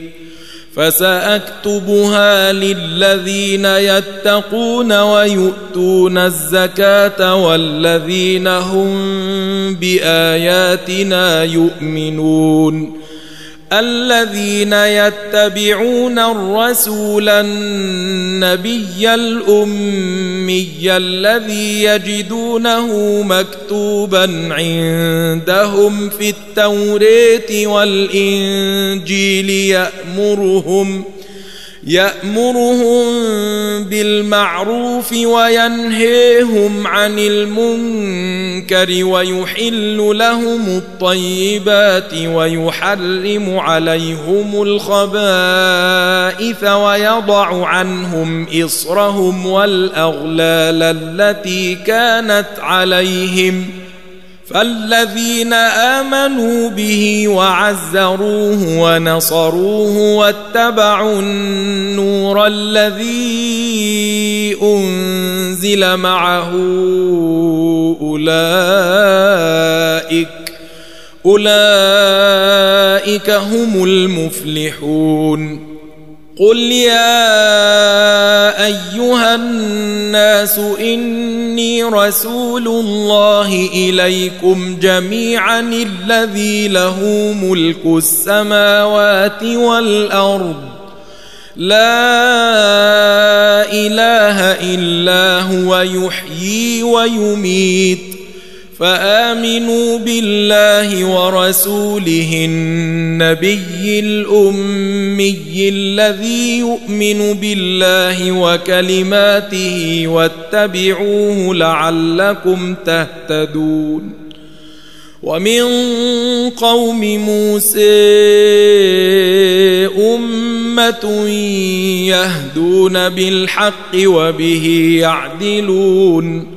فسأكتبها للذين يتقون ويؤتون الزكاة والذين هم بآياتنا يؤمنون الذين يتبعون الرسول النبي الأمي الذي يجدونه مكتوبا عندهم في التوراة والإنجيل يأمرهم يأمرهم بالمعروف وينهيهم عن المنكر ويحل لهم الطيبات ويحرم عليهم الخبائث ويضع عنهم إصرهم والأغلال التي كانت عليهم فالذين آمنوا به وعزروه ونصروه واتبعوا النور الذي أنزل معه أولئك أولئك هم المفلحون. قل يا أيها الناس إني رسول الله إليكم جميعا الذي له ملك السماوات والأرض لا إله إلا هو يحيي ويميت فآمنوا بالله ورسوله النبي الأمي الذي يؤمن بالله وكلماته واتبعوه لعلكم تهتدون. ومن قوم موسى أمة يهدون بالحق وبه يعدلون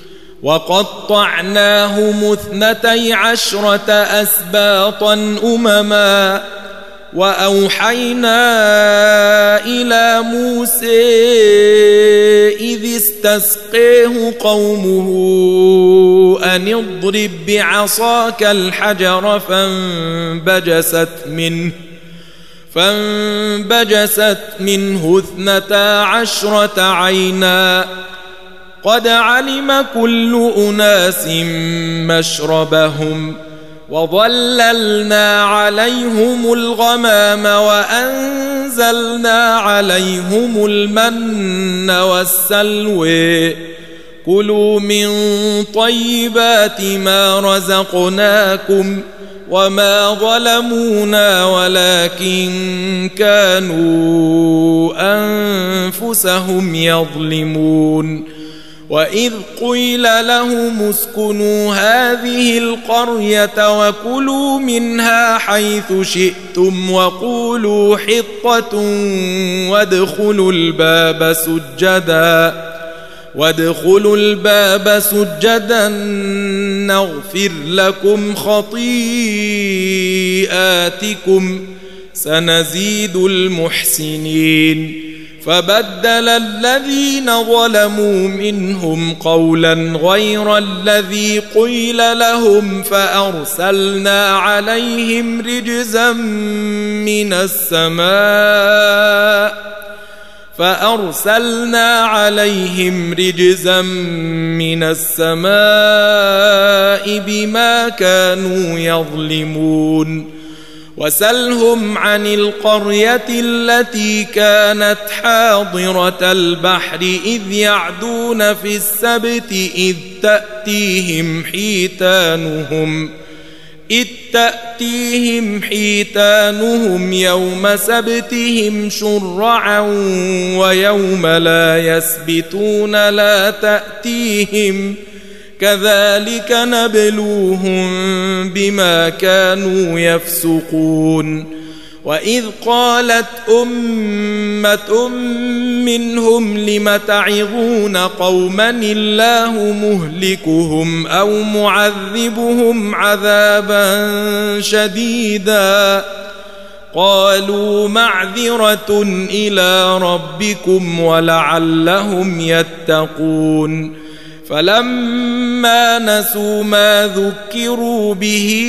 وقطعناهم اثنتي عشرة أسباطا أمما وأوحينا إلى موسى إذ استسقيه قومه أن اضرب بعصاك الحجر فانبجست منه فانبجست منه اثنتا عشرة عينا قد علم كل أناس مشربهم وظللنا عليهم الغمام وأنزلنا عليهم المن والسلوى كلوا من طيبات ما رزقناكم وما ظلمونا ولكن كانوا أنفسهم يظلمون. وإذ قيل لهم اسكنوا هذه القرية وكلوا منها حيث شئتم وقولوا حطة وادخلوا الباب سجدا وادخلوا الباب سجدا نغفر لكم خطيئاتكم سنزيد المحسنين. فبدل الذين ظلموا منهم قولا غير الذي قيل لهم فأرسلنا عليهم رجزا من السماء فأرسلنا عليهم رجزا من السماء بما كانوا يظلمون. وسلهم عن القرية التي كانت حاضرة البحر إذ يعدون في السبت إذ تأتيهم حيتانهم إذ تأتيهم حيتانهم يوم سبتهم شرعا ويوم لا يسبتون لا تأتيهم كذلك نبلوهم بما كانوا يفسقون. وإذ قالت أمة منهم لم تعظون قوما الله مهلكهم أو معذبهم عذابا شديدا قالوا معذرة إلى ربكم ولعلهم يتقون. فلما نسوا ما ذكروا به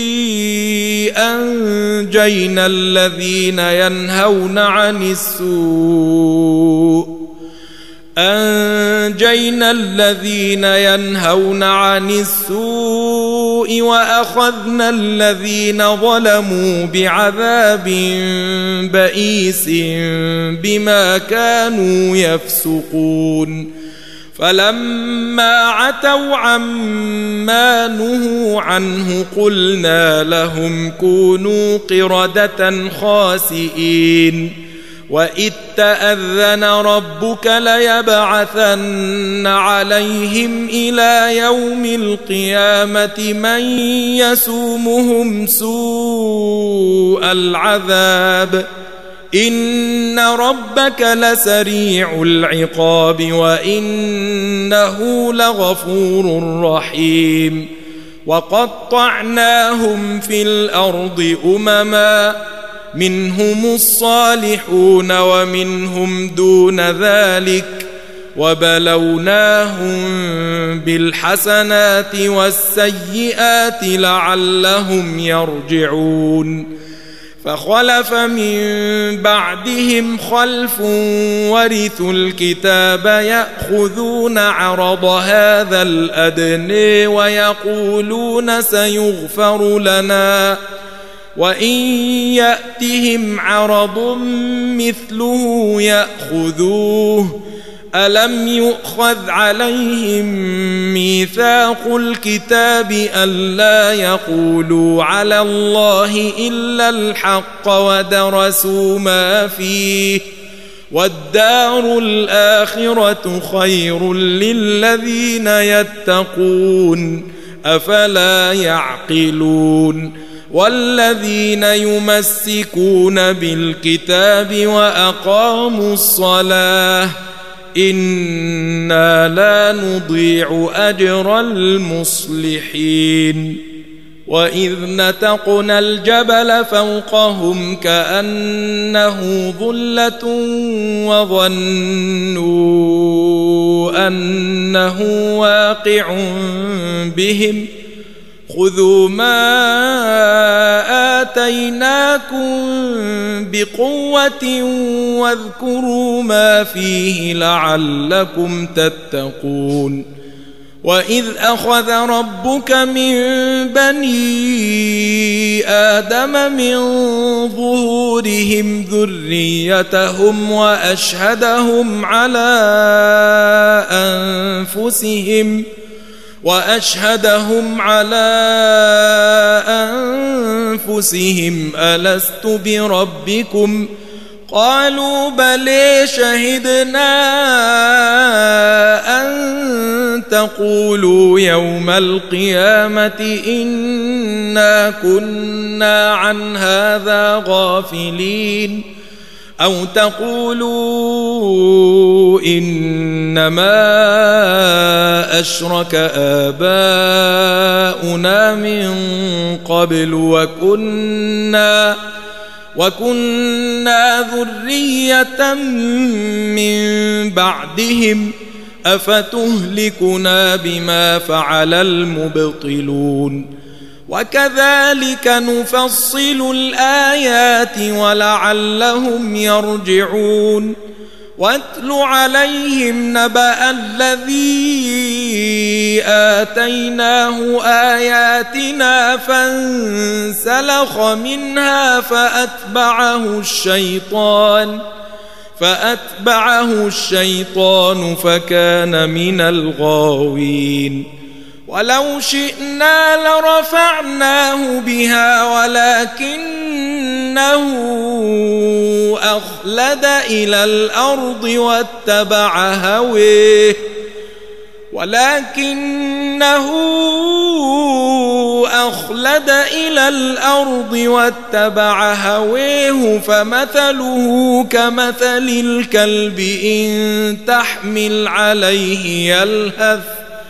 أنجينا الذين ينهون عن السوء أنجينا الذين ينهون عن السوء وأخذنا الذين ظلموا بعذاب بئيس بما كانوا يفسقون فلما عتوا عما نهوا عنه قلنا لهم كونوا قردة خاسئين وإذ تأذن ربك ليبعثن عليهم إلى يوم القيامة من يسومهم سوء العذاب إن ربك لسريع العقاب وإنه لغفور رحيم وقطعناهم في الأرض أمما منهم الصالحون ومنهم دون ذلك وبلوناهم بالحسنات والسيئات لعلهم يرجعون فخلف من بعدهم خلف ورثوا الكتاب يأخذون عرض هذا الأدنى ويقولون سيغفر لنا وإن يأتهم عرض مثله يأخذوه ألم يؤخذ عليهم ميثاق الكتاب ألا يقولوا على الله إلا الحق ودرسوا ما فيه والدار الآخرة خير للذين يتقون أفلا يعقلون والذين يمسكون بالكتاب وأقاموا الصلاة إنا لا نضيع أجر المصلحين وإذ نتقنا الجبل فوقهم كأنه ظلة وظنوا أنه واقع بهم خذوا ما آتيناكم بقوة واذكروا ما فيه لعلكم تتقون وإذ أخذ ربك من بني آدم من ظهورهم ذريتهم وأشهدهم على أنفسهم وأشهدهم على أنفسهم ألست بربكم قالوا بلى شهدنا أن تقولوا يوم القيامة إنا كنا عن هذا غافلين أو تقولوا إنما أشرك آباؤنا من قبل وكنا وكنا ذرية من بعدهم أفتهلكنا بما فعل المبطلون وكذلك نفصل الآيات ولعلهم يرجعون واتل عليهم نبأ الذي آتيناه آياتنا فانسلخ منها فأتبعه الشيطان فأتبعه الشيطان فكان من الغاوين ولو شئنا لرفعناه بها ولكنه أخلد إلى الأرض واتبع هويه ولكنه أخلد إلى الأرض واتبع هويه فمثله كمثل الكلب إن تحمل عليه يلهث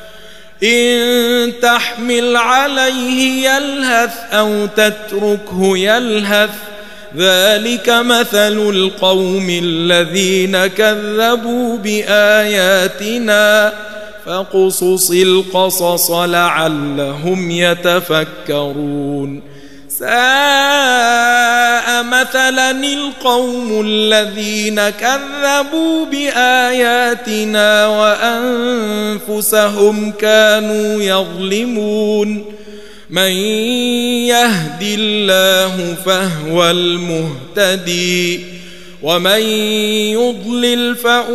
إن تحمل عليه يلهث أو تتركه يلهث ذلك مثل القوم الذين كذبوا بآياتنا فاقصص القصص لعلهم يتفكرون ساء مثلا القوم الذين كذبوا بآياتنا وأنفسهم كانوا يظلمون من يهد الله فهو المهتدي ومن يضلل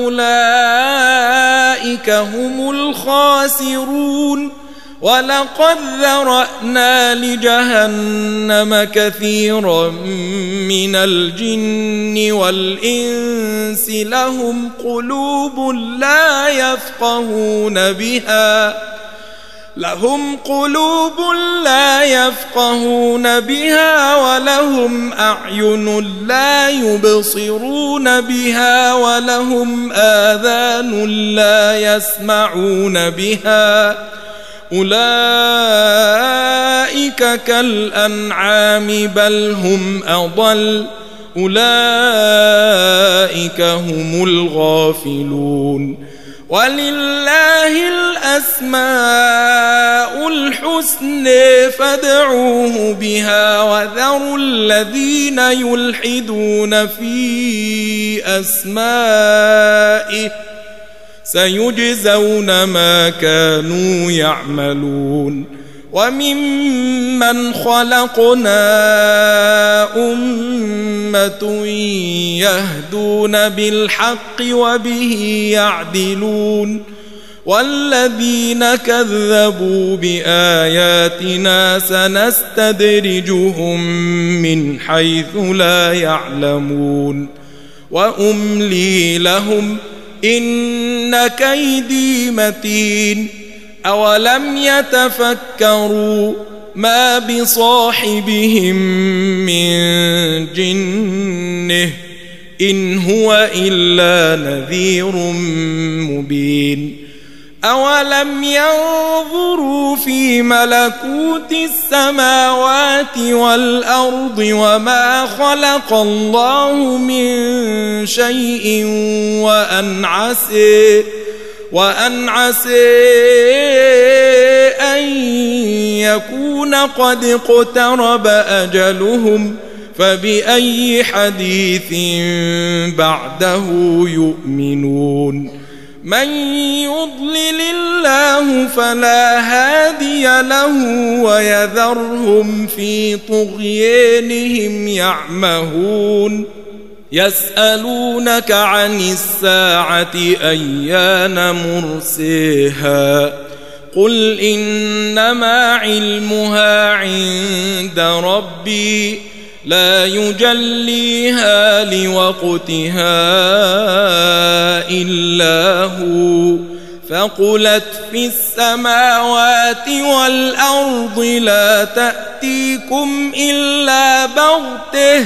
فأولئك هم الخاسرون ولقد ذرأنا لجهنم كثيرا من الجن والإنس لهم قلوب لا يفقهون بها لهم قلوب لا يفقهون بها ولهم أعين لا يبصرون بها ولهم آذان لا يسمعون بها أولئك كالأنعام بل هم أضل أولئك هم الغافلون ولله الأسماء الحسنى فادعوه بها وذروا الذين يلحدون في أسمائه سيجزون ما كانوا يعملون وممن خلقنا أمة يهدون بالحق وبه يعدلون والذين كذبوا بآياتنا سنستدرجهم من حيث لا يعلمون وأملي لهم إن كيدي متين أولم يتفكروا ما بصاحبهم من جنة إن هو إلا نذير مبين أولم ينظروا في ملكوت السماوات والأرض وما خلق الله من شيء وأن عسى وأن عسى أن يكون قد اقترب أجلهم فبأي حديث بعده يؤمنون من يضلل الله فلا هادي له ويذرهم في طغيانهم يعمهون يسألونك عن الساعة أيان مرسيها قل إنما علمها عند ربي لا يجليها لوقتها إلا هو ثقلت في السماوات والأرض لا تأتيكم إلا بغته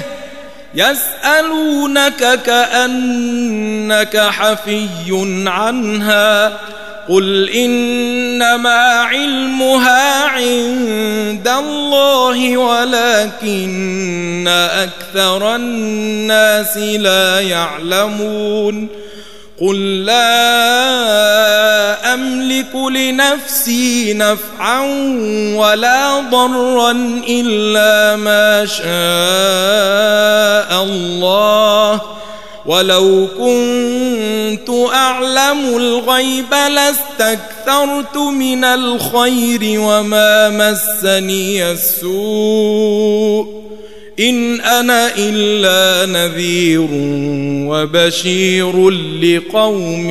يسألونك كأنك حفي عنها قل إنما علمها عند الله ولكن أكثر الناس لا يعلمون قل لا أملك لنفسي نفعا ولا ضرا إلا ما شاء الله ولو كنت أعلم الغيب لاستكثرت من الخير وما مسني السوء إن أنا إلا نذير وبشير لقوم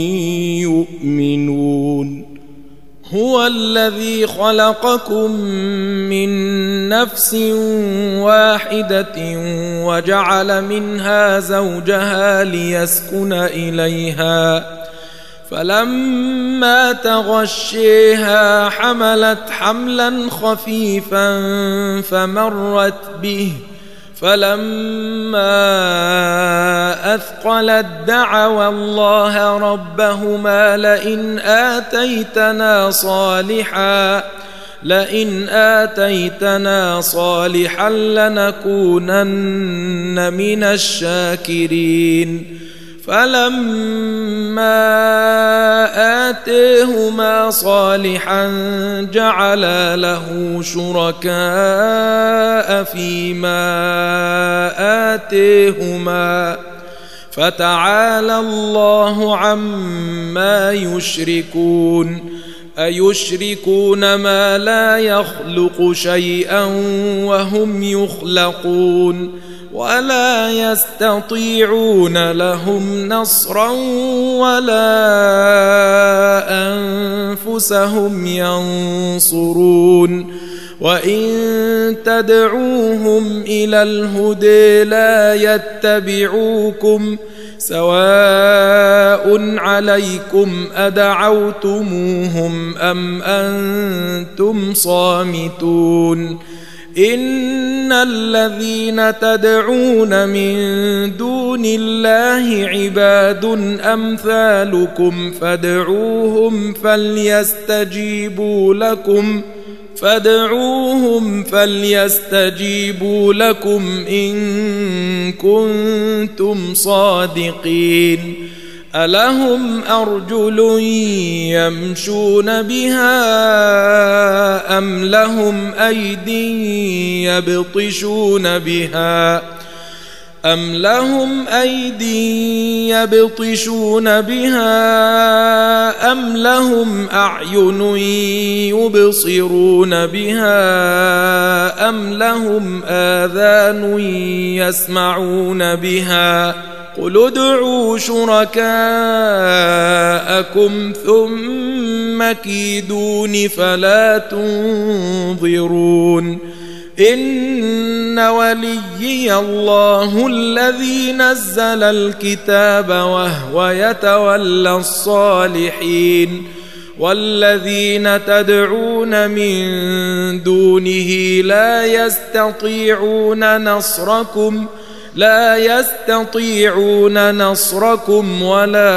يؤمنون هو الذي خلقكم من نفس واحدة وجعل منها زوجها ليسكن إليها فلما تغشيها حملت حملا خفيفا فمرت به فلما أثقلت دعوا الله ربهما لئن آتيتنا صالحا لئن آتيتنا صالحا لنكونن من الشاكرين فلما آتيهما صالحا جعلا له شركاء فيما آتيهما فتعالى الله عما يشركون أيشركون ما لا يخلق شيئا وهم يخلقون ولا يستطيعون لهم نصرا ولا أنفسهم ينصرون وإن تدعوهم إلى الهدى لا يتبعوكم سواء عليكم أدعوتموهم أم أنتم صامتون إن الذين تدعون من دون الله عباد أمثالكم فادعوهم فليستجيبوا لكم فادعوهم فليستجيبوا لكم إن كنتم صادقين ألهم أرجل يمشون بها أم لهم أيدي يبطشون بها أم لهم أيدي يبطشون بها أم لهم أعين يبصرون بها أم لهم آذان يسمعون بها قل ادعوا شركاءكم ثم كيدون فلا تنظرون إن وليي الله الذي نزل الكتاب وهو يتولى الصالحين والذين تدعون من دونه لا يستطيعون نصركم لا يستطيعون نصركم ولا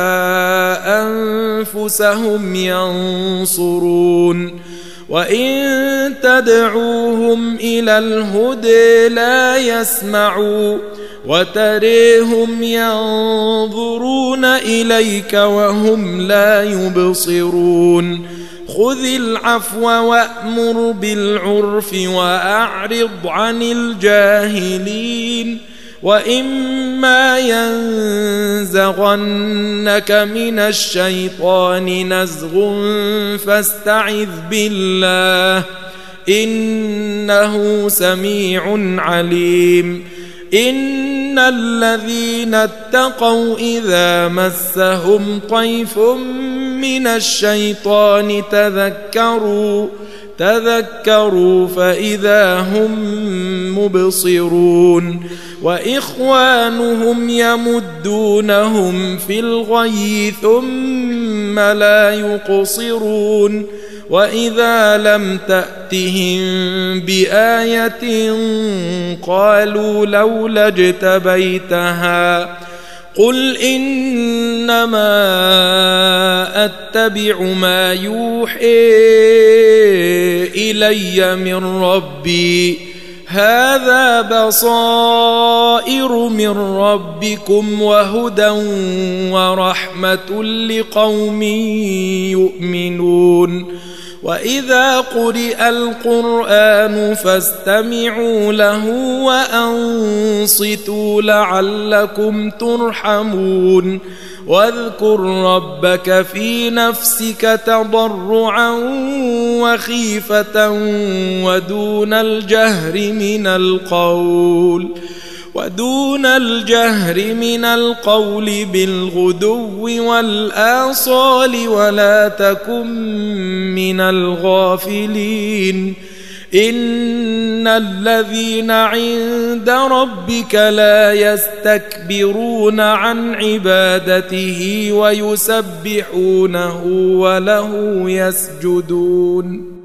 أنفسهم ينصرون وإن تدعوهم إلى الهدى لا يسمعوا وتريهم ينظرون إليك وهم لا يبصرون خذ العفو وأمر بالعرف وأعرض عن الجاهلين وإما ينزغنك من الشيطان نزغ فاستعذ بالله إنه سميع عليم إن الذين اتقوا إذا مسهم طيف من الشيطان تذكروا تذكروا فإذا هم مبصرون وإخوانهم يمدونهم في الغي ثم لا يقصرون وإذا لم تأتهم بآية قالوا لولا اجتبيتها قل إنما أتبع ما يوحي إلي من ربي هذا بصائر من ربكم وهدى ورحمة لقوم يؤمنون وإذا قرئ القرآن فاستمعوا له وأنصتوا لعلكم ترحمون واذكر ربك في نفسك تضرعا وخيفة ودون الجهر من القول ودون الجهر من القول بالغدو والآصال ولا تكن من الغافلين إن الذين عند ربك لا يستكبرون عن عبادته ويسبحونه وله يسجدون